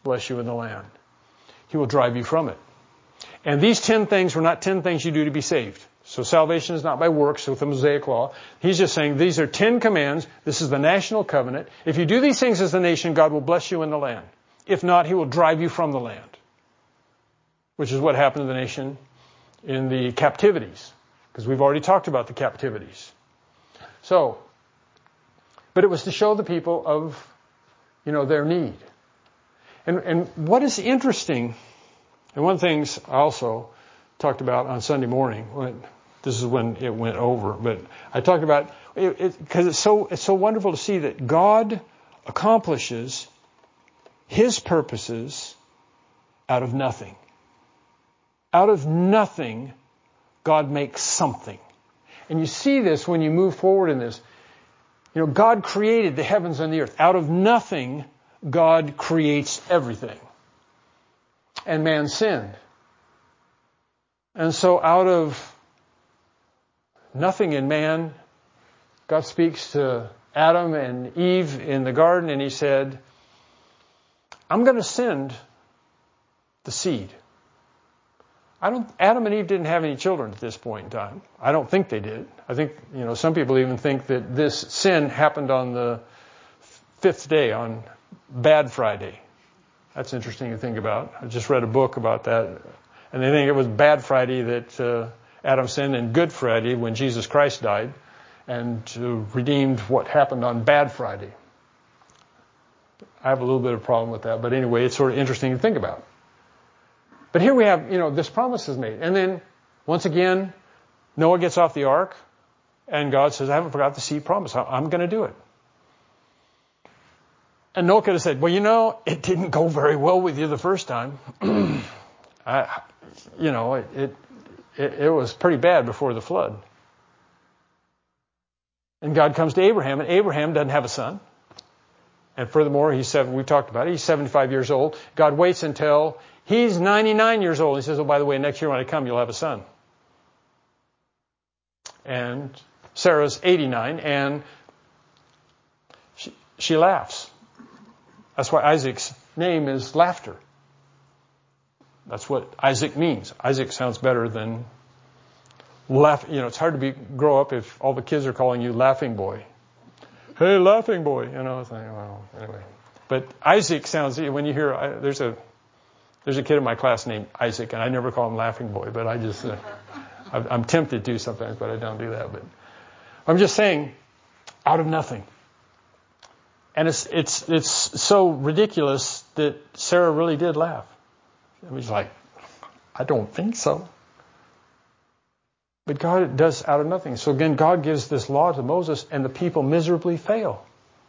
bless you in the land. He will drive you from it. And these ten things were not ten things you do to be saved. So salvation is not by works with the Mosaic law. He's just saying these are ten commands. This is the national covenant. If you do these things as a nation, God will bless you in the land. If not, He will drive you from the land. Which is what happened to the nation in the captivities. Because we've already talked about the captivities. So, but it was to show the people of, you know, their need. And, and what is interesting, and one of the things I also talked about on Sunday morning, when, this is when it went over, but I talked about, it, it, because it's so, it's so wonderful to see that God accomplishes His purposes out of nothing. Out of nothing, God makes something. And you see this when you move forward in this. You know, God created the heavens and the earth. Out of nothing, God creates everything. And man sinned. And so out of nothing in man, God speaks to Adam and Eve in the garden, and He said, I'm going to send the seed. I don't, Adam and Eve didn't have any children at this point in time. I don't think they did. I think, you know, some people even think that this sin happened on the fifth day, on Bad Friday. That's interesting to think about. I just read a book about that. And they think it was Bad Friday that uh, Adam sinned, and Good Friday when Jesus Christ died, and uh, redeemed what happened on Bad Friday. I have a little bit of a problem with that. But anyway, it's sort of interesting to think about. But here we have, you know, this promise is made. And then, once again, Noah gets off the ark, and God says, I haven't forgot the seed promise. I'm going to do it. And Noah could have said, well, you know, it didn't go very well with you the first time. I, you know, it, it, it, it was pretty bad before the flood. And God comes to Abraham, and Abraham doesn't have a son. And furthermore, he's seven, we've talked about it, he's seventy-five years old. God waits until he's ninety-nine years old. He says, oh, by the way, next year when I come, you'll have a son. And Sarah's eighty-nine, and she, she laughs. That's why Isaac's name is Laughter. That's what Isaac means. Isaac sounds better than laugh. You know, it's hard to be grow up if all the kids are calling you Laughing Boy. Hey, Laughing Boy. You know, it's like, well, anyway. But Isaac sounds, when you hear, I, there's a there's a kid in my class named Isaac, and I never call him Laughing Boy, but I just, uh, I'm tempted to sometimes, but I don't do that. But I'm just saying, out of nothing. And it's it's it's so ridiculous that Sarah really did laugh. It was like, I don't think so. But God does out of nothing. So again, God gives this law to Moses, and the people miserably fail.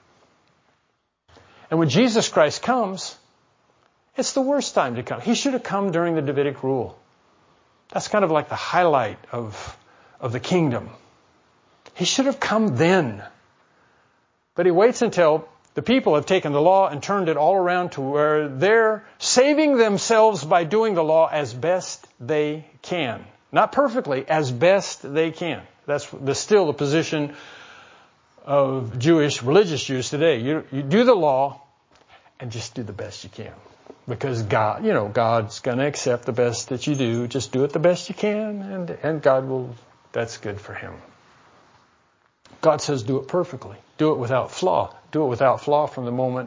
And when Jesus Christ comes, it's the worst time to come. He should have come during the Davidic rule. That's kind of like the highlight of, of the kingdom. He should have come then. But He waits until the people have taken the law and turned it all around to where they're saving themselves by doing the law as best they can. Not perfectly, as best they can. That's the, still the position of Jewish, religious Jews today. You, you do the law and just do the best you can. Because God, you know, God's going to accept the best that you do. Just do it the best you can, and, and God will, that's good for Him. God says do it perfectly. Do it without flaw. Do it without flaw from the moment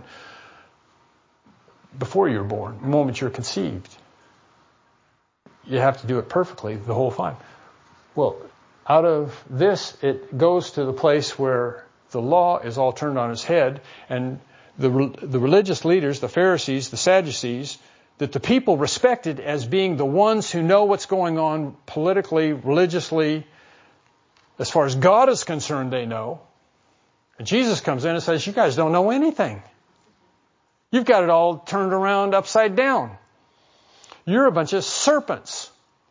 before you're born, the moment you're conceived. You have to do it perfectly the whole time. Well, out of this, it goes to the place where the law is all turned on its head, and the the religious leaders, the Pharisees, the Sadducees, that the people respected as being the ones who know what's going on politically, religiously, as far as God is concerned, they know. And Jesus comes in and says, you guys don't know anything. You've got it all turned around upside down. You're a bunch of serpents.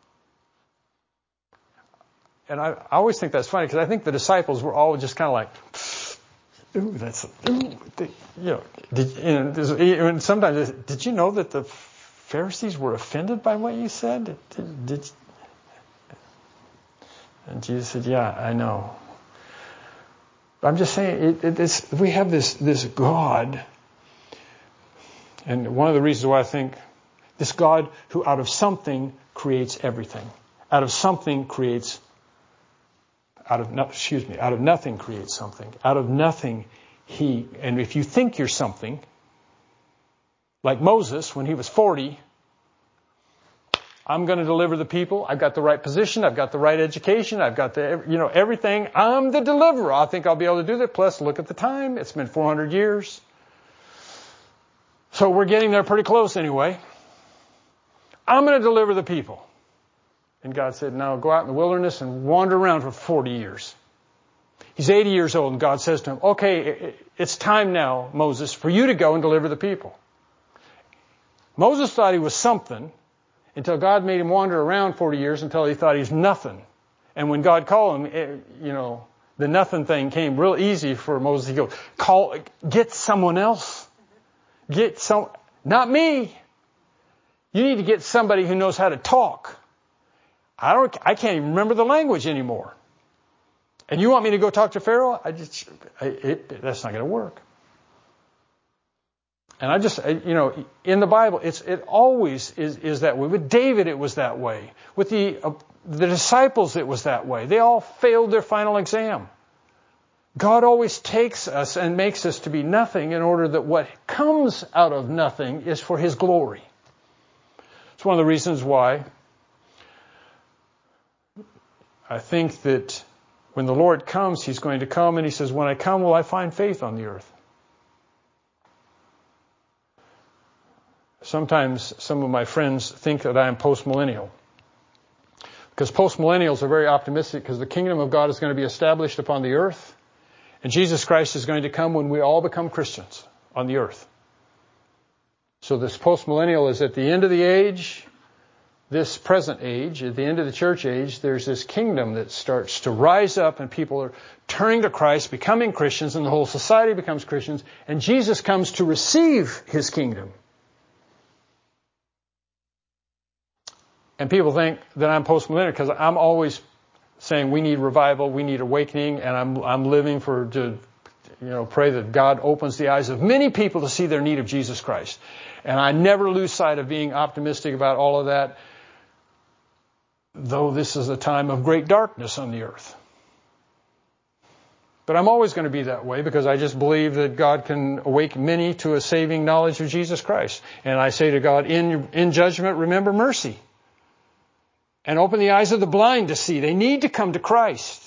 And I, I always think that's funny because I think the disciples were all just kind of like, ooh, that's, ooh, they, you know, did, you know, and sometimes, did you know that the Pharisees were offended by what you said? Did, did, and Jesus said, yeah, I know. I'm just saying, it, it, this, we have this, this God And one of the reasons why I think this God who out of something creates everything, out of something creates, out of, no, excuse me, out of nothing creates something. Out of nothing he, and if you think you're something, like Moses when he was forty, I'm going to deliver the people. I've got the right position. I've got the right education. I've got the, you know, everything. I'm the deliverer. I think I'll be able to do that. Plus, look at the time. It's been four hundred years. So we're getting there pretty close anyway. I'm going to deliver the people. And God said, now go out in the wilderness and wander around for forty years. He's eighty years old and God says to him, okay, it's time now, Moses, for you to go and deliver the people. Moses thought he was something until God made him wander around forty years until he thought he was nothing. And when God called him, it, you know, the nothing thing came real easy for Moses. He goes, call, get someone else. Get some, not me. You need to get somebody who knows how to talk. I don't, I can't even remember the language anymore. And you want me to go talk to Pharaoh? I just, I, it, that's not going to work. And I just, you know, in the Bible, it's, it always is, is that way. With David, it was that way. With the, uh, the disciples, it was that way. They all failed their final exam. God always takes us and makes us to be nothing in order that what comes out of nothing is for His glory. It's one of the reasons why I think that when the Lord comes, He's going to come and He says, when I come, will I find faith on the earth? Sometimes some of my friends think that I am postmillennial. Because postmillennials are very optimistic because the kingdom of God is going to be established upon the earth. And Jesus Christ is going to come when we all become Christians on the earth. So this postmillennial is at the end of the age, this present age, at the end of the church age, there's this kingdom that starts to rise up and people are turning to Christ, becoming Christians, and the whole society becomes Christians. And Jesus comes to receive His kingdom. And people think that I'm postmillennial because I'm always saying we need revival, we need awakening, and I'm I'm living for to you know pray that God opens the eyes of many people to see their need of Jesus Christ. And I never lose sight of being optimistic about all of that, though this is a time of great darkness on the earth. But I'm always going to be that way because I just believe that God can awaken many to a saving knowledge of Jesus Christ. And I say to God, in in judgment, remember mercy. And open the eyes of the blind to see. They need to come to Christ.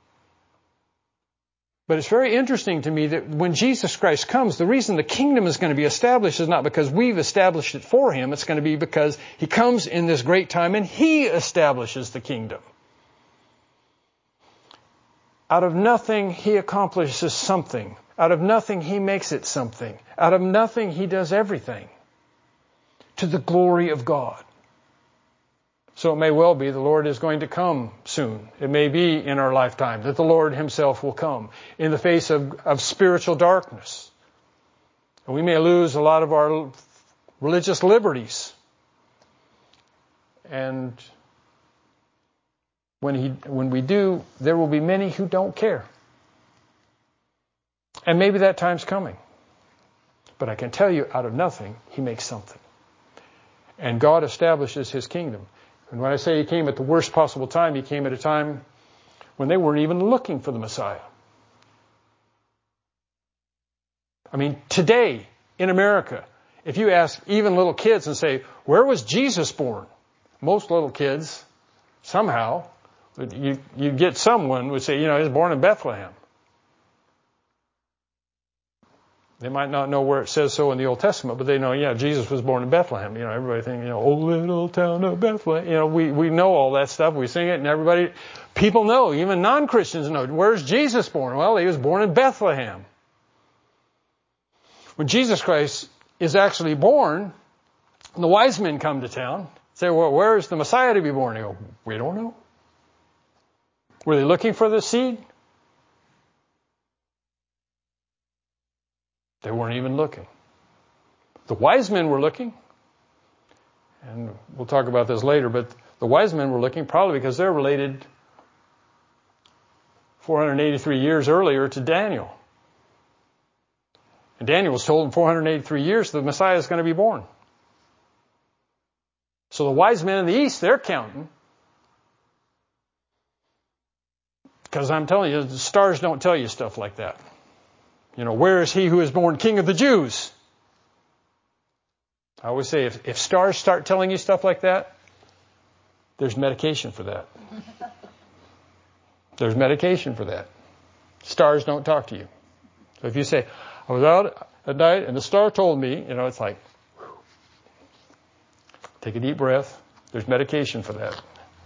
But it's very interesting to me that when Jesus Christ comes, the reason the kingdom is going to be established is not because we've established it for Him. It's going to be because He comes in this great time and He establishes the kingdom. Out of nothing, He accomplishes something. Out of nothing, He makes it something. Out of nothing, He does everything to the glory of God. So it may well be the Lord is going to come soon. It may be in our lifetime that the Lord Himself will come in the face of, of spiritual darkness. And we may lose a lot of our religious liberties. And when he, when we do, there will be many who don't care. And maybe that time's coming. But I can tell you, out of nothing, He makes something. And God establishes His kingdom. And when I say He came at the worst possible time, He came at a time when they weren't even looking for the Messiah. I mean, today in America, if you ask even little kids and say, where was Jesus born? Most little kids, somehow, you, you get someone would say, you know, He was born in Bethlehem. They might not know where it says so in the Old Testament, but they know, yeah, Jesus was born in Bethlehem. You know, everybody thinks, you know, oh, little town of Bethlehem. You know, we, we know all that stuff. We sing it and everybody, people know, even non-Christians know. Where's Jesus born? Well, He was born in Bethlehem. When Jesus Christ is actually born, the wise men come to town, say, well, where's the Messiah to be born? They go, we don't know. Were they looking for the seed? They weren't even looking. The wise men were looking. And we'll talk about this later, but the wise men were looking probably because they're related four hundred eighty-three years earlier to Daniel. And Daniel was told in four hundred eighty-three years the Messiah is going to be born. So the wise men in the east, they're counting. Because I'm telling you, the stars don't tell you stuff like that. You know, where is he who is born King of the Jews? I always say, if, if stars start telling you stuff like that, there's medication for that. There's medication for that. Stars don't talk to you. So if you say, I was out at night and the star told me, you know, it's like, whew. Take a deep breath. There's medication for that.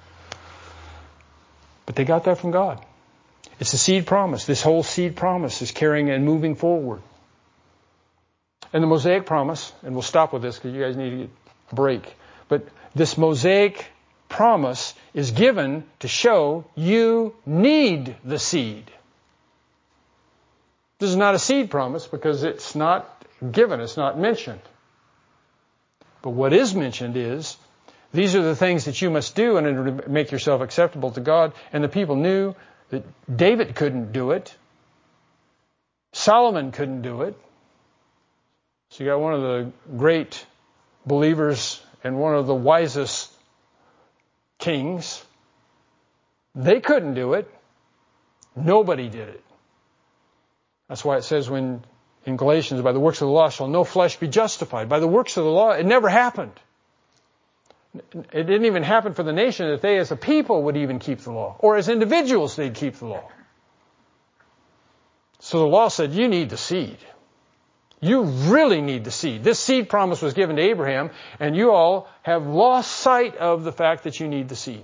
But they got that from God. It's a seed promise. This whole seed promise is carrying and moving forward. And the Mosaic promise, and we'll stop with this because you guys need to get a break. But this Mosaic promise is given to show you need the seed. This is not a seed promise because it's not given, it's not mentioned. But what is mentioned is, these are the things that you must do in order to make yourself acceptable to God. And the people knew that David couldn't do it. Solomon couldn't do it. So you got one of the great believers and one of the wisest kings. They couldn't do it. Nobody did it. That's why it says when in Galatians, by the works of the law shall no flesh be justified. By the works of the law, it never happened. It didn't even happen for the nation that they as a people would even keep the law. Or as individuals they'd keep the law. So the law said, you need the seed. You really need the seed. This seed promise was given to Abraham, and you all have lost sight of the fact that you need the seed.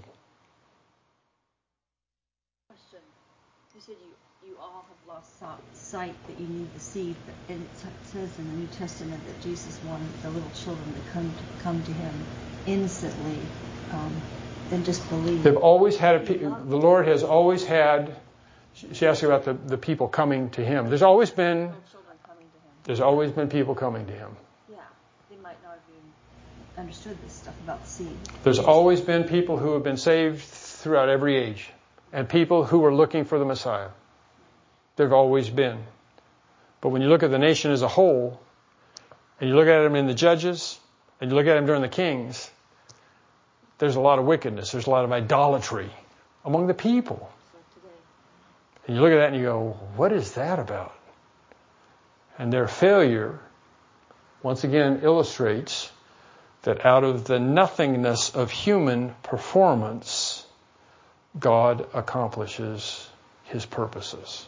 Question. You said you, you all have lost sight that you need the seed, but it says in the New Testament that Jesus wanted the little children to come to, come to him instantly, um, and just believe. They've always had, a, the Lord has always had, she asked you about the, the people coming to him. There's always been, there's always been people coming to him. Yeah, they might not have even understood this stuff about the seed. There's always been people who have been saved throughout every age, and people who are looking for the Messiah. There've always been. But when you look at the nation as a whole, and you look at them in the judges, and you look at them during the kings, there's a lot of wickedness. There's a lot of idolatry among the people. And you look at that and you go, what is that about? And their failure, once again, illustrates that out of the nothingness of human performance, God accomplishes his purposes.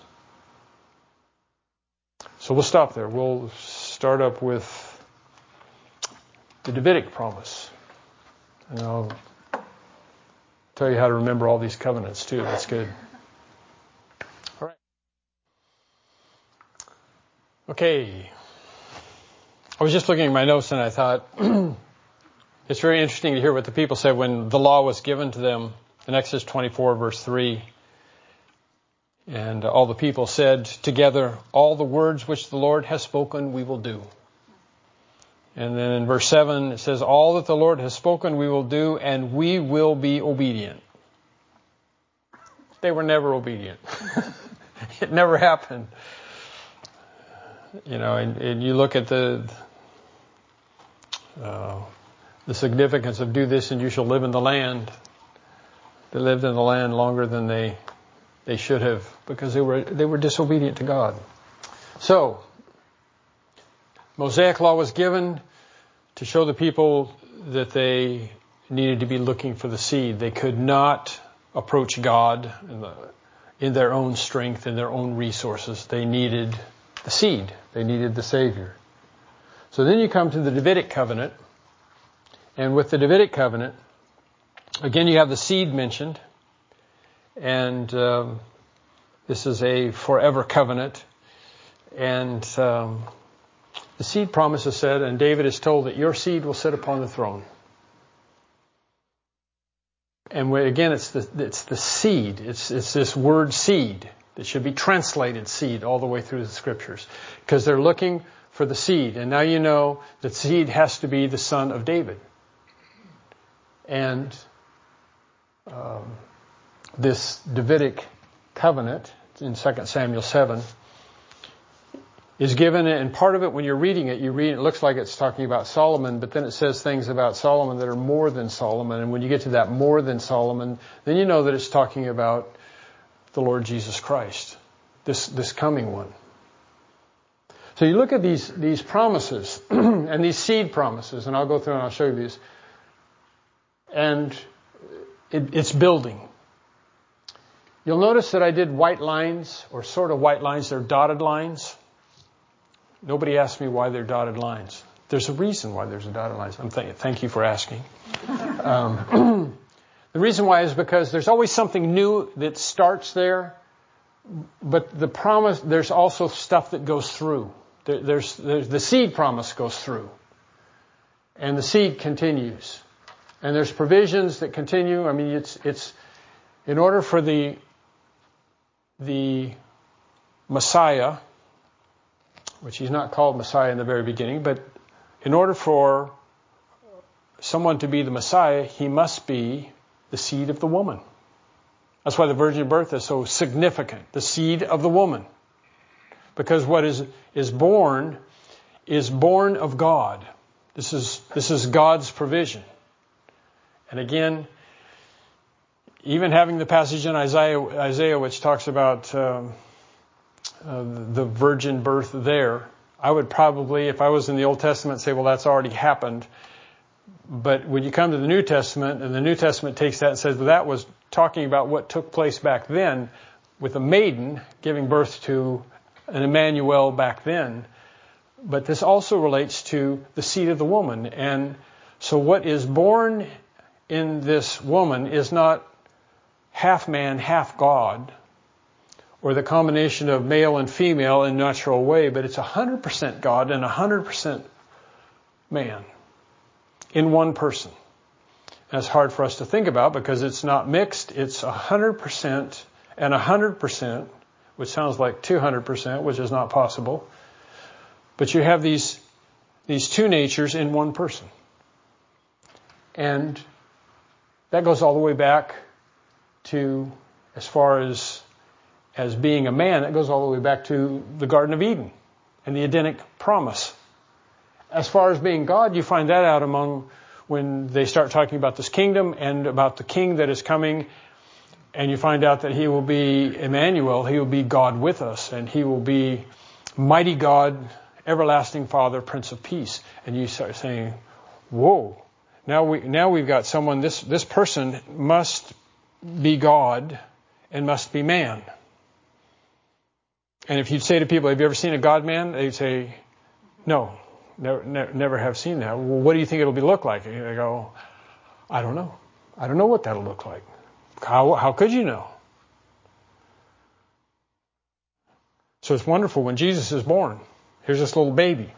So we'll stop there. We'll start up with the Davidic promise. And I'll tell you how to remember all these covenants too. That's good. All right. Okay. I was just looking at my notes and I thought it's very interesting to hear what the people said when the law was given to them in Exodus twenty-four verse three. And all the people said together, all the words which the Lord has spoken we will do. And then in verse seven, it says, all that the Lord has spoken we will do, and we will be obedient. They were never obedient. It never happened. You know, and, and you look at the uh, the significance of do this and you shall live in the land. They lived in the land longer than they they should have because they were they were disobedient to God. So, Mosaic law was given to show the people that they needed to be looking for the seed. They could not approach God in, the, in their own strength, in their own resources. They needed the seed. They needed the Savior. So then you come to the Davidic covenant. And with the Davidic covenant, again you have the seed mentioned. And um, this is a forever covenant. And um, the seed promise is said, and David is told that your seed will sit upon the throne. And again, it's the it's the seed. It's it's this word seed that should be translated seed all the way through the scriptures, because they're looking for the seed. And now you know that seed has to be the son of David. And um, this Davidic covenant in Second Samuel seven is given, and part of it, when you're reading it, you read it looks like it's talking about Solomon, but then it says things about Solomon that are more than Solomon. And when you get to that more than Solomon, then you know that it's talking about the Lord Jesus Christ, this this coming one. So you look at these these promises and these seed promises, and I'll go through and I'll show you these, and it, it's building. You'll notice that I did white lines, or sort of white lines. They're dotted lines. Nobody asked me why they're dotted lines. There's a reason why there's a dotted lines. I'm th- thank you for asking. Um, the reason why is because there's always something new that starts there, but the promise, there's also stuff that goes through. There, there's, there's the seed promise goes through, and the seed continues, and there's provisions that continue. I mean, it's it's in order for the the Messiah, which he's not called Messiah in the very beginning, but in order for someone to be the Messiah, he must be the seed of the woman. That's why the virgin birth is so significant, the seed of the woman. Because what is is born is born of God. This is this is God's provision. And again, even having the passage in Isaiah, Isaiah which talks about um, Uh, the virgin birth there, I would probably, if I was in the Old Testament, say, well, that's already happened. But when you come to the New Testament, and the New Testament takes that and says, well, that was talking about what took place back then with a maiden giving birth to an Emmanuel back then. But this also relates to the seed of the woman. And so what is born in this woman is not half man, half God, or the combination of male and female in a natural way, but it's one hundred percent God and one hundred percent man in one person. That's hard for us to think about because it's not mixed. It's one hundred percent and one hundred percent, which sounds like two hundred percent, which is not possible. But you have these, these two natures in one person. And that goes all the way back to, as far as as being a man, that goes all the way back to the Garden of Eden and the Edenic promise. As far as being God, you find that out among when they start talking about this kingdom and about the king that is coming, and you find out that he will be Emmanuel, he will be God with us, and he will be mighty God, everlasting Father, Prince of Peace. And you start saying, whoa, now we now we've got someone, this this person must be God and must be man. And if you'd say to people, have you ever seen a God-man? They'd say, no, never, never, never have seen that. Well, what do you think it'll be look like? And they go, I don't know. I don't know what that'll look like. How, how could you know? So it's wonderful when Jesus is born. Here's this little baby.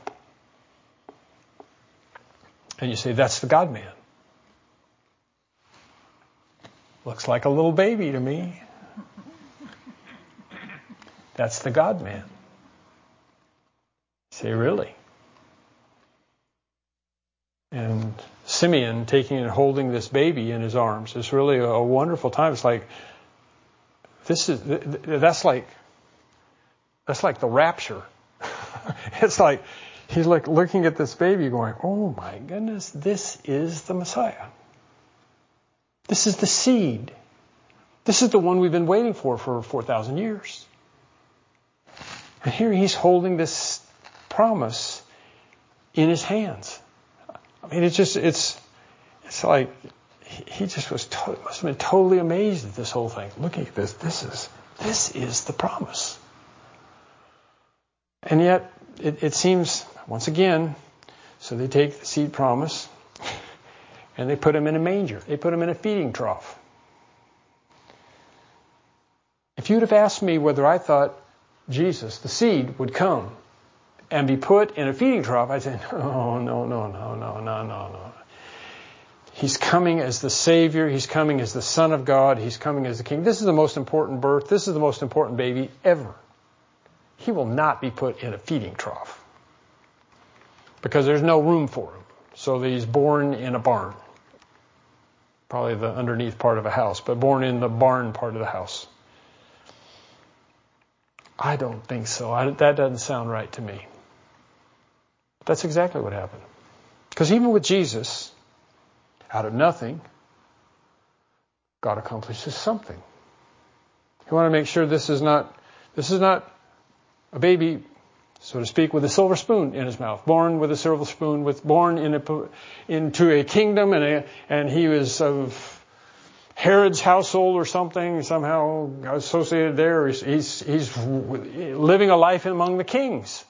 And you say, that's the God-man. Looks like a little baby to me. That's the God-man. Say, really? And Simeon taking and holding this baby in his arms is really a, a wonderful time. It's like, this is, that's like, that's like the rapture. It's like, he's like looking at this baby going, oh my goodness, this is the Messiah. This is the seed. This is the one we've been waiting for for four thousand years. And here he's holding this promise in his hands. I mean, it's just, it's, it's like, he just was, to, must have been totally amazed at this whole thing. Looking at this, this is, this is the promise. And yet, it, it seems, once again, so they take the seed promise and they put him in a manger. They put him in a feeding trough. If you'd have asked me whether I thought Jesus, the seed, would come and be put in a feeding trough, I'd say, no, no, no, no, no, no, no, no. He's coming as the Savior. He's coming as the Son of God. He's coming as the King. This is the most important birth. This is the most important baby ever. He will not be put in a feeding trough because there's no room for him. So he's born in a barn. Probably the underneath part of a house, but born in the barn part of the house. I don't think so. I, that doesn't sound right to me. That's exactly what happened. Because even with Jesus, out of nothing, God accomplishes something. You want to make sure this is not, this is not a baby, so to speak, with a silver spoon in his mouth, born with a silver spoon, with born in a, into a kingdom, and a, and he was of Herod's household or something, somehow associated there. He's, he's, he's living a life among the kings.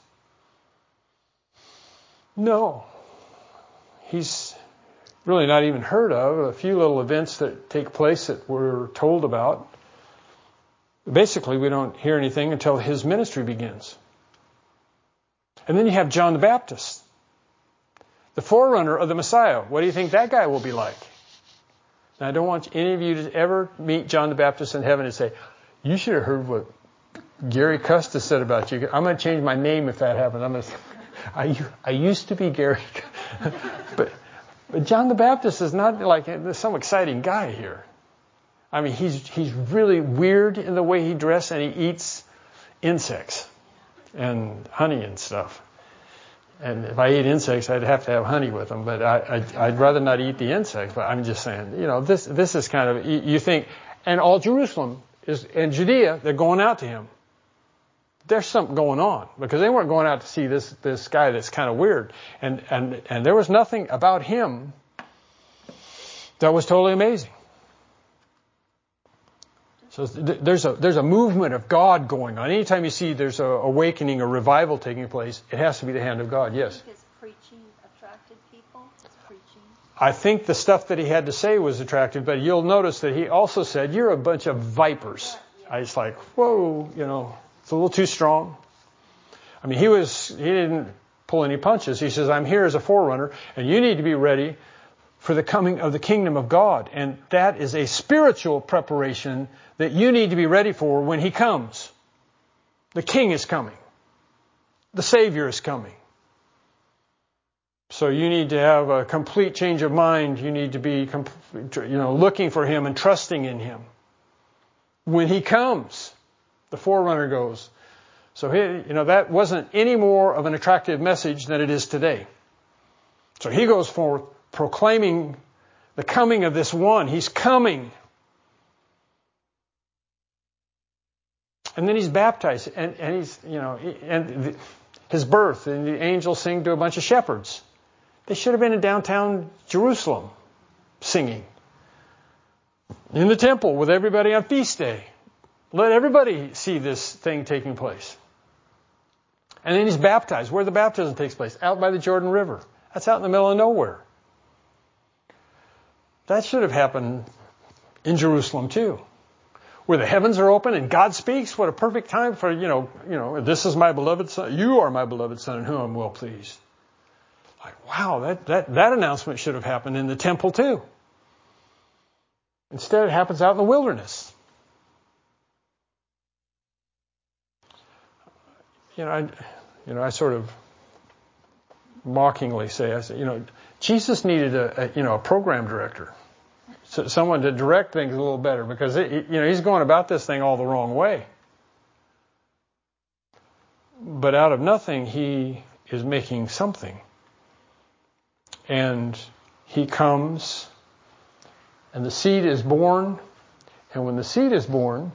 No. He's really not even heard of. A few little events that take place that we're told about. Basically, we don't hear anything until his ministry begins. And then you have John the Baptist, the forerunner of the Messiah. What do you think that guy will be like? Now, I don't want any of you to ever meet John the Baptist in heaven and say, you should have heard what Gary Custis said about you. I'm going to change my name if that happens. I'm going to, I, I used to be Gary. but, but John the Baptist is not like some exciting guy here. I mean, he's he's really weird in the way he dresses, and he eats insects and honey and stuff. And if I ate insects, I'd have to have honey with them. But I, I'd, I'd rather not eat the insects. But I'm just saying, you know, this this is kind of, you, you think, and all Jerusalem is and Judea, they're going out to him. There's something going on, because they weren't going out to see this this guy that's kind of weird. And and and there was nothing about him that was totally amazing. So there's a there's a movement of God going on. Anytime you see there's a awakening or revival taking place, it has to be the hand of God. Yes. His preaching attracted people. His preaching. I think the stuff that he had to say was attractive, but you'll notice that he also said, "You're a bunch of vipers." Yeah, yeah. I was like, "Whoa," you know, it's a little too strong. I mean, he was he didn't pull any punches. He says, "I'm here as a forerunner, and you need to be ready for the coming of the kingdom of God," and that is a spiritual preparation that you need to be ready for when he comes. The king is coming. The Savior is coming. So you need to have a complete change of mind. You need to be, you know, looking for him and trusting in him. When he comes, the forerunner goes. So he, you know, that wasn't any more of an attractive message than it is today. So he goes forth proclaiming the coming of this one. He's coming. And then he's baptized, and, and he's, you know, and the, his birth, and the angels sing to a bunch of shepherds. They should have been in downtown Jerusalem singing. In the temple with everybody on feast day. Let everybody see this thing taking place. And then he's baptized. Where the baptism takes place? Out by the Jordan River. That's out in the middle of nowhere. That should have happened in Jerusalem too. Where the heavens are open and God speaks. What a perfect time for, you know, you know, this is my beloved son. You are my beloved son in whom I'm well pleased. Like, wow, that, that, that announcement should have happened in the temple too. Instead, it happens out in the wilderness. You know, I, you know, I sort of mockingly say, I say, you know, Jesus needed a, a you know, a program director. So someone to direct things a little better, because it, you know, he's going about this thing all the wrong way. But out of nothing, he is making something. And he comes, and the seed is born. And when the seed is born,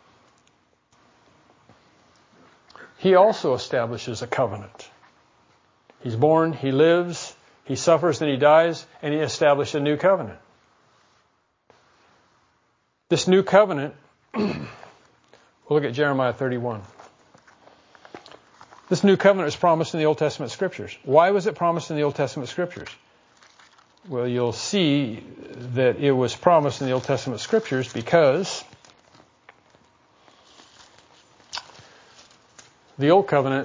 he also establishes a covenant. He's born, he lives, he suffers, and he dies, and he established a new covenant. This new covenant, we'll look at Jeremiah thirty-one. This new covenant was promised in the Old Testament Scriptures. Why was it promised in the Old Testament Scriptures? Well, you'll see that it was promised in the Old Testament Scriptures because the Old Covenant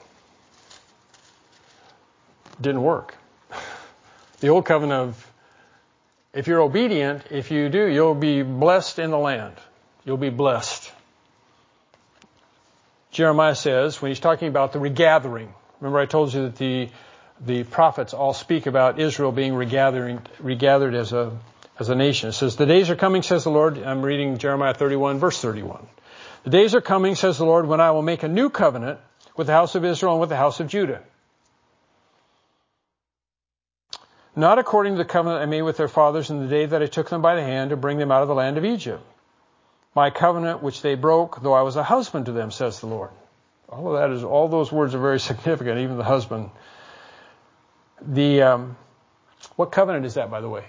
didn't work. The Old Covenant of, if you're obedient, if you do, you'll be blessed in the land. You'll be blessed. Jeremiah says, when he's talking about the regathering, remember I told you that the the prophets all speak about Israel being regathering, regathered as a as a nation. It says, the days are coming, says the Lord. I'm reading Jeremiah thirty-one, verse thirty-one. The days are coming, says the Lord, when I will make a new covenant with the house of Israel and with the house of Judah. Not according to the covenant I made with their fathers in the day that I took them by the hand to bring them out of the land of Egypt. My covenant which they broke, though I was a husband to them, says the Lord. All of that is, all those words are very significant, even the husband. The, um, what covenant is that, by the way?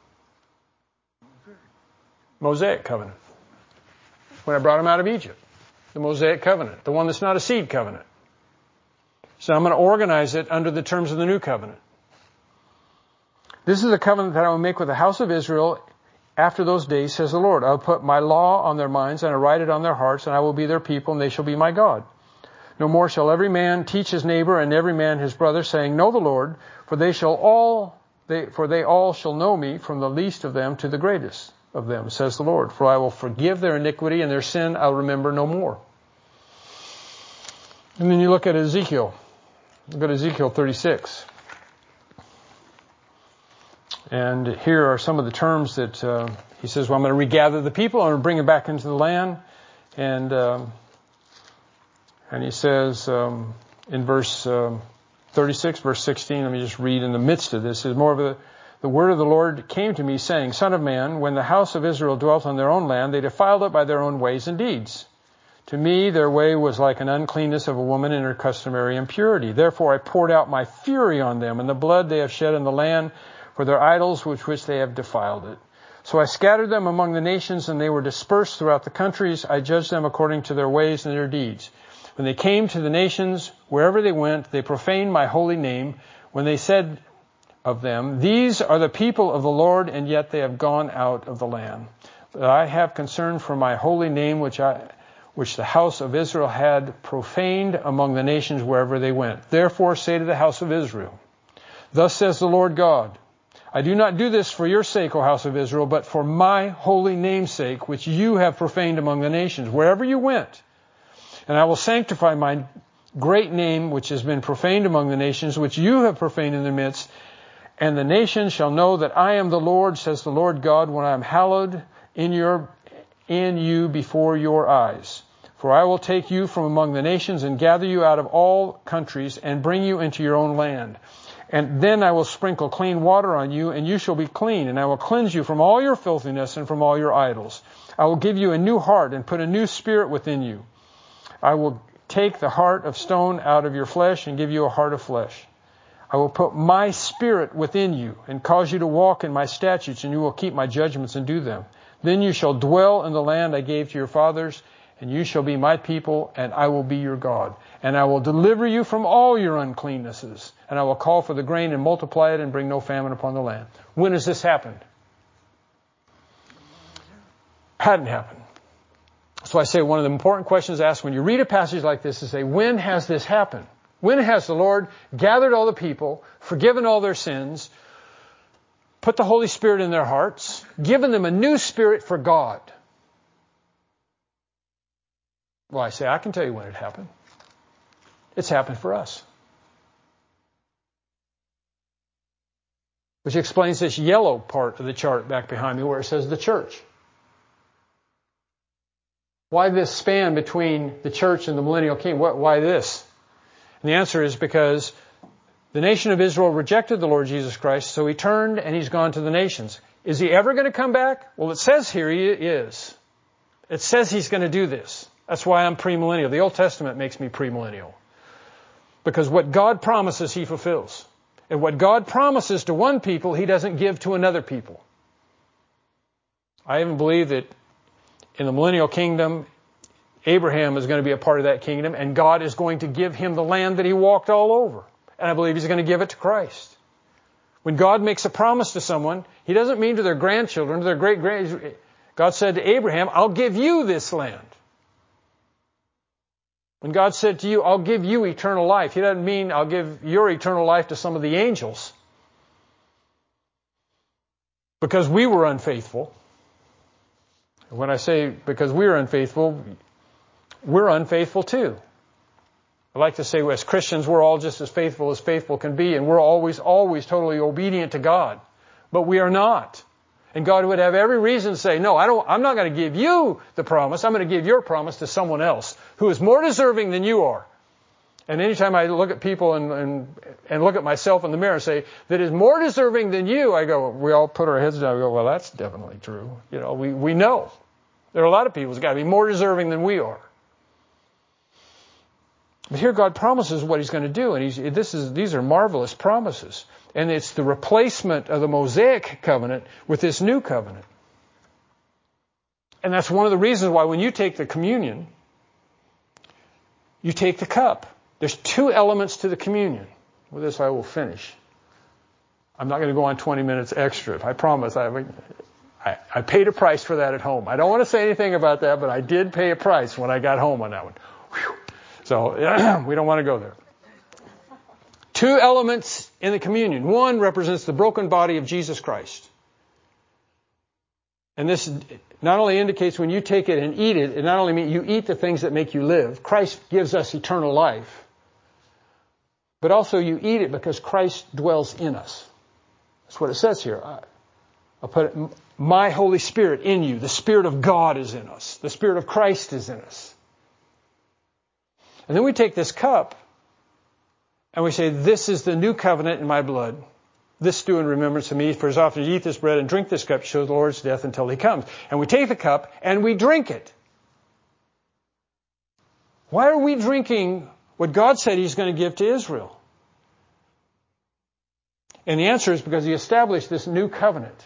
Mosaic covenant. When I brought them out of Egypt. The Mosaic covenant. The one that's not a seed covenant. So I'm going to organize it under the terms of the new covenant. This is a covenant that I will make with the house of Israel after those days, says the Lord. I will put my law on their minds, and I write it on their hearts, and I will be their people, and they shall be my God. No more shall every man teach his neighbor, and every man his brother, saying, Know the Lord, for they shall all, they, for they all shall know me, from the least of them to the greatest of them, says the Lord. For I will forgive their iniquity, and their sin I'll remember no more. And then you look at Ezekiel. Look at Ezekiel thirty-six. And here are some of the terms that uh, he says, well, I'm going to regather the people. I'm going to bring them back into the land. And um, and he says um, in verse um, thirty-six, verse sixteen, let me just read in the midst of this. It's more of a, the word of the Lord came to me, saying, Son of man, when the house of Israel dwelt on their own land, they defiled it by their own ways and deeds. To me, their way was like an uncleanness of a woman in her customary impurity. Therefore I poured out my fury on them, and the blood they have shed in the land, for their idols with which they have defiled it. So I scattered them among the nations, and they were dispersed throughout the countries. I judged them according to their ways and their deeds. When they came to the nations, wherever they went, they profaned my holy name. When they said of them, These are the people of the Lord, and yet they have gone out of the land. But I have concern for my holy name, which I, which the house of Israel had profaned among the nations wherever they went. Therefore say to the house of Israel, Thus says the Lord God, I do not do this for your sake, O house of Israel, but for my holy name's sake, which you have profaned among the nations, wherever you went. And I will sanctify my great name, which has been profaned among the nations, which you have profaned in their midst. And the nations shall know that I am the Lord, says the Lord God, when I am hallowed in your, in you before your eyes. For I will take you from among the nations and gather you out of all countries and bring you into your own land. And then I will sprinkle clean water on you, and you shall be clean, and I will cleanse you from all your filthiness and from all your idols. I will give you a new heart and put a new spirit within you. I will take the heart of stone out of your flesh and give you a heart of flesh. I will put my spirit within you and cause you to walk in my statutes, and you will keep my judgments and do them. Then you shall dwell in the land I gave to your fathers, and you shall be my people, and I will be your God. And I will deliver you from all your uncleannesses, and I will call for the grain and multiply it and bring no famine upon the land. When has this happened? Hadn't happened. So I say one of the important questions asked when you read a passage like this is say, when has this happened? When has the Lord gathered all the people, forgiven all their sins, put the Holy Spirit in their hearts, given them a new spirit for God? Well, I say, I can tell you when it happened. It's happened for us. Which explains this yellow part of the chart back behind me where it says the church. Why this span between the church and the millennial king? Why this? And the answer is because the nation of Israel rejected the Lord Jesus Christ, so he turned and he's gone to the nations. Is he ever going to come back? Well, it says here he is. It says he's going to do this. That's why I'm premillennial. The Old Testament makes me premillennial. Because what God promises, he fulfills. And what God promises to one people, he doesn't give to another people. I even believe that in the millennial kingdom, Abraham is going to be a part of that kingdom, and God is going to give him the land that he walked all over. And I believe he's going to give it to Christ. When God makes a promise to someone, he doesn't mean to their grandchildren, to their great-grand. God said to Abraham, I'll give you this land. When God said to you, I'll give you eternal life, he doesn't mean I'll give your eternal life to some of the angels. Because we were unfaithful. When I say because we were unfaithful, we're unfaithful too. I like to say as Christians, we're all just as faithful as faithful can be, and we're always, always totally obedient to God. But we are not. And God would have every reason to say, no, I don't, I'm not going to give you the promise. I'm going to give your promise to someone else who is more deserving than you are. And anytime I look at people and, and, and look at myself in the mirror and say, that is more deserving than you, I go, we all put our heads down and go, well, that's definitely true. You know, we, we know. There are a lot of people who's got to be more deserving than we are. But here God promises what He's going to do, and he's, this is, these are marvelous promises. And it's the replacement of the Mosaic covenant with this new covenant. And that's one of the reasons why when you take the communion, you take the cup. There's two elements to the communion. With this I will finish. I'm not going to go on twenty minutes extra. I promise. I, I, I paid a price for that at home. I don't want to say anything about that, but I did pay a price when I got home on that one. Whew. So we don't want to go there. Two elements in the communion. One represents the broken body of Jesus Christ. And this not only indicates when you take it and eat it, it not only means you eat the things that make you live. Christ gives us eternal life. But also you eat it because Christ dwells in us. That's what it says here. I, I'll put it, my Holy Spirit in you. The Spirit of God is in us. The Spirit of Christ is in us. And then we take this cup and we say, this is the new covenant in my blood. This do in remembrance of me. For as often as you eat this bread and drink this cup, show the Lord's death until He comes. And we take the cup and we drink it. Why are we drinking what God said He's going to give to Israel? And the answer is because He established this new covenant.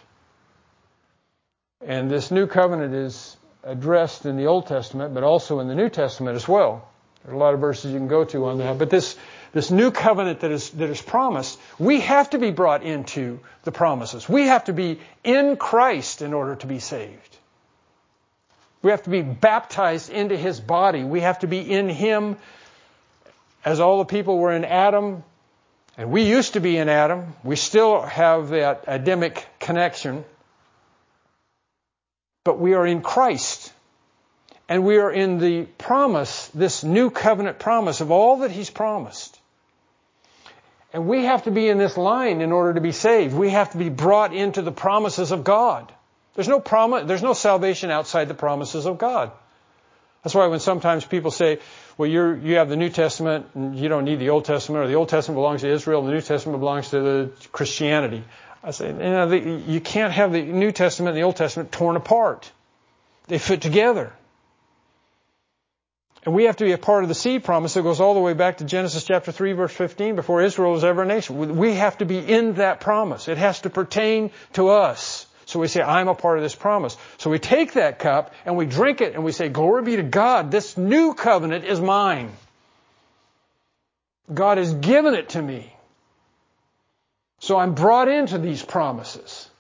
And this new covenant is addressed in the Old Testament, but also in the New Testament as well. There are a lot of verses you can go to on that. But this, this new covenant that is, that is promised, we have to be brought into the promises. We have to be in Christ in order to be saved. We have to be baptized into His body. We have to be in Him as all the people were in Adam. And we used to be in Adam. We still have that Adamic connection. But we are in Christ. And we are in the promise, this new covenant promise of all that He's promised. And we have to be in this line in order to be saved. We have to be brought into the promises of God. There's no promise, there's no salvation outside the promises of God. That's why when sometimes people say, well, you're, you have the New Testament and you don't need the Old Testament, or the Old Testament belongs to Israel and the New Testament belongs to the Christianity. I say, you know, the, you can't have the New Testament and the Old Testament torn apart. They fit together. And we have to be a part of the seed promise that goes all the way back to Genesis chapter three, verse fifteen, before Israel was ever a nation. We have to be in that promise. It has to pertain to us. So we say, I'm a part of this promise. So we take that cup and we drink it and we say, glory be to God, this new covenant is mine. God has given it to me. So I'm brought into these promises.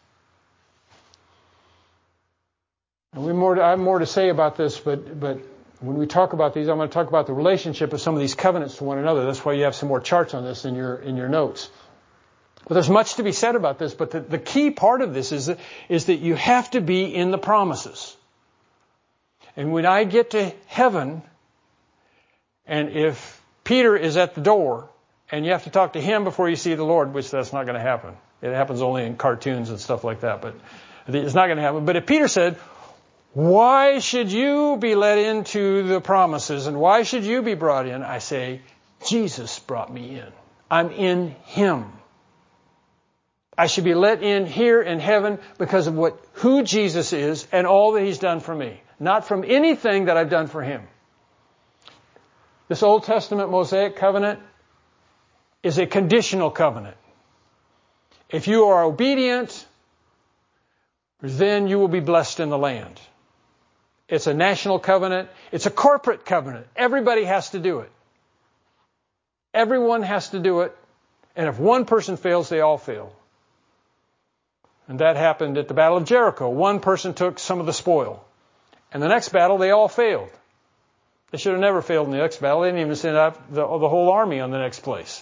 And we more to, I have more to say about this, but but when we talk about these, I'm going to talk about the relationship of some of these covenants to one another. That's why you have some more charts on this in your in your notes. But there's much to be said about this. But the, the key part of this is that, is that you have to be in the promises. And when I get to heaven, and if Peter is at the door, and you have to talk to him before you see the Lord, which that's not going to happen. It happens only in cartoons and stuff like that. But it's not going to happen. But if Peter said, why should you be let into the promises and why should you be brought in? I say, Jesus brought me in. I'm in Him. I should be let in here in heaven because of what, who Jesus is and all that He's done for me. Not from anything that I've done for Him. This Old Testament Mosaic covenant is a conditional covenant. If you are obedient, then you will be blessed in the land. It's a national covenant. It's a corporate covenant. Everybody has to do it. Everyone has to do it. And if one person fails, they all fail. And that happened at the Battle of Jericho. One person took some of the spoil. And the next battle, they all failed. They should have never failed in the next battle. They didn't even send out the, the whole army on the next place.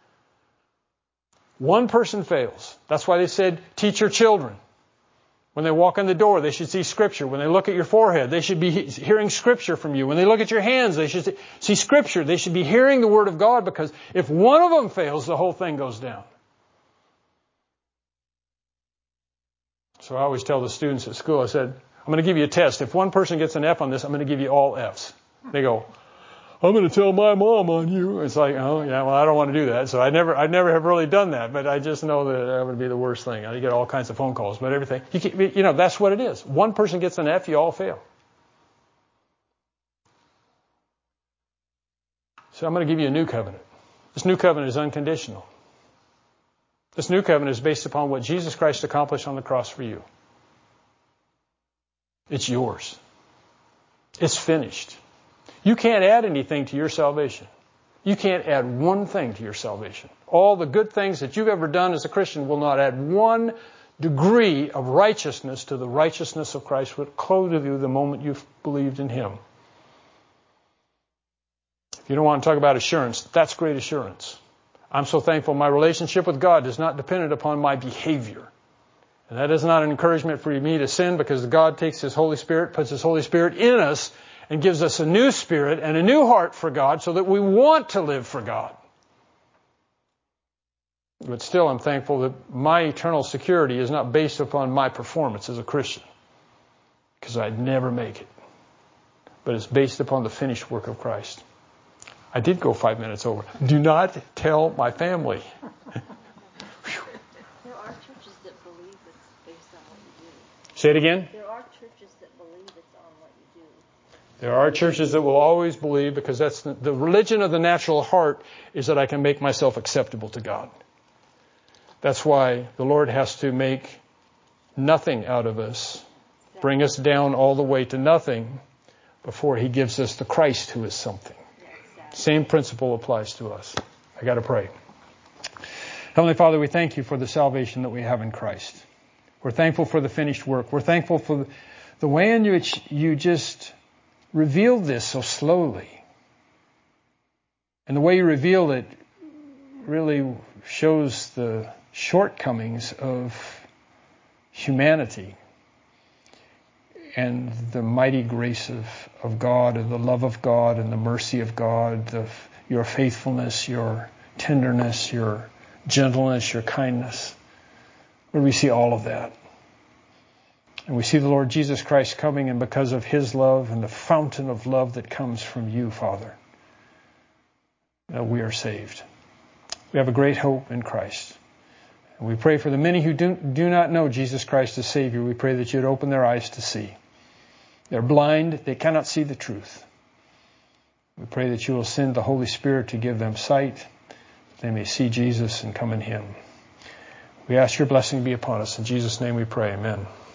One person fails. That's why they said, teach your children. When they walk in the door, they should see Scripture. When they look at your forehead, they should be hearing Scripture from you. When they look at your hands, they should see Scripture. They should be hearing the Word of God, because if one of them fails, the whole thing goes down. So I always tell the students at school, I said, I'm going to give you a test. If one person gets an F on this, I'm going to give you all Fs. They go, I'm going to tell my mom on you. It's like, oh, yeah, well, I don't want to do that. So I never I never have really done that, but I just know that that would be the worst thing. I get all kinds of phone calls, but everything. You, can, you know, that's what it is. One person gets an F, you all fail. So I'm going to give you a new covenant. This new covenant is unconditional. This new covenant is based upon what Jesus Christ accomplished on the cross for you. It's yours. It's finished. You can't add anything to your salvation. You can't add one thing to your salvation. All the good things that you've ever done as a Christian will not add one degree of righteousness to the righteousness of Christ, which clothed you the moment you've believed in Him. If you don't want to talk about assurance, that's great assurance. I'm so thankful my relationship with God is not dependent upon my behavior. And that is not an encouragement for me to sin, because God takes His Holy Spirit, puts His Holy Spirit in us, and gives us a new spirit and a new heart for God so that we want to live for God. But still, I'm thankful that my eternal security is not based upon my performance as a Christian, because I'd never make it. But it's based upon the finished work of Christ. I did go five minutes over. Do not tell my family. There are churches that believe it's based on what you do. Say it again. There are churches that believe it's on what you do. There are churches that will always believe, because that's the, the religion of the natural heart is that I can make myself acceptable to God. That's why the Lord has to make nothing out of us, bring us down all the way to nothing before He gives us the Christ who is something. Same principle applies to us. I got to pray. Heavenly Father, we thank You for the salvation that we have in Christ. We're thankful for the finished work. We're thankful for the way in which You just revealed this so slowly. And the way You revealed it really shows the shortcomings of humanity and the mighty grace of, of God, and the love of God, and the mercy of God, the, Your faithfulness, Your tenderness, Your gentleness, Your kindness. Where we see all of that. And we see the Lord Jesus Christ coming, and because of His love and the fountain of love that comes from You, Father, that we are saved. We have a great hope in Christ. And we pray for the many who do, do not know Jesus Christ as Savior. We pray that You'd open their eyes to see. They're blind. They cannot see the truth. We pray that You will send the Holy Spirit to give them sight, that they may see Jesus and come in Him. We ask Your blessing be upon us. In Jesus' name we pray. Amen.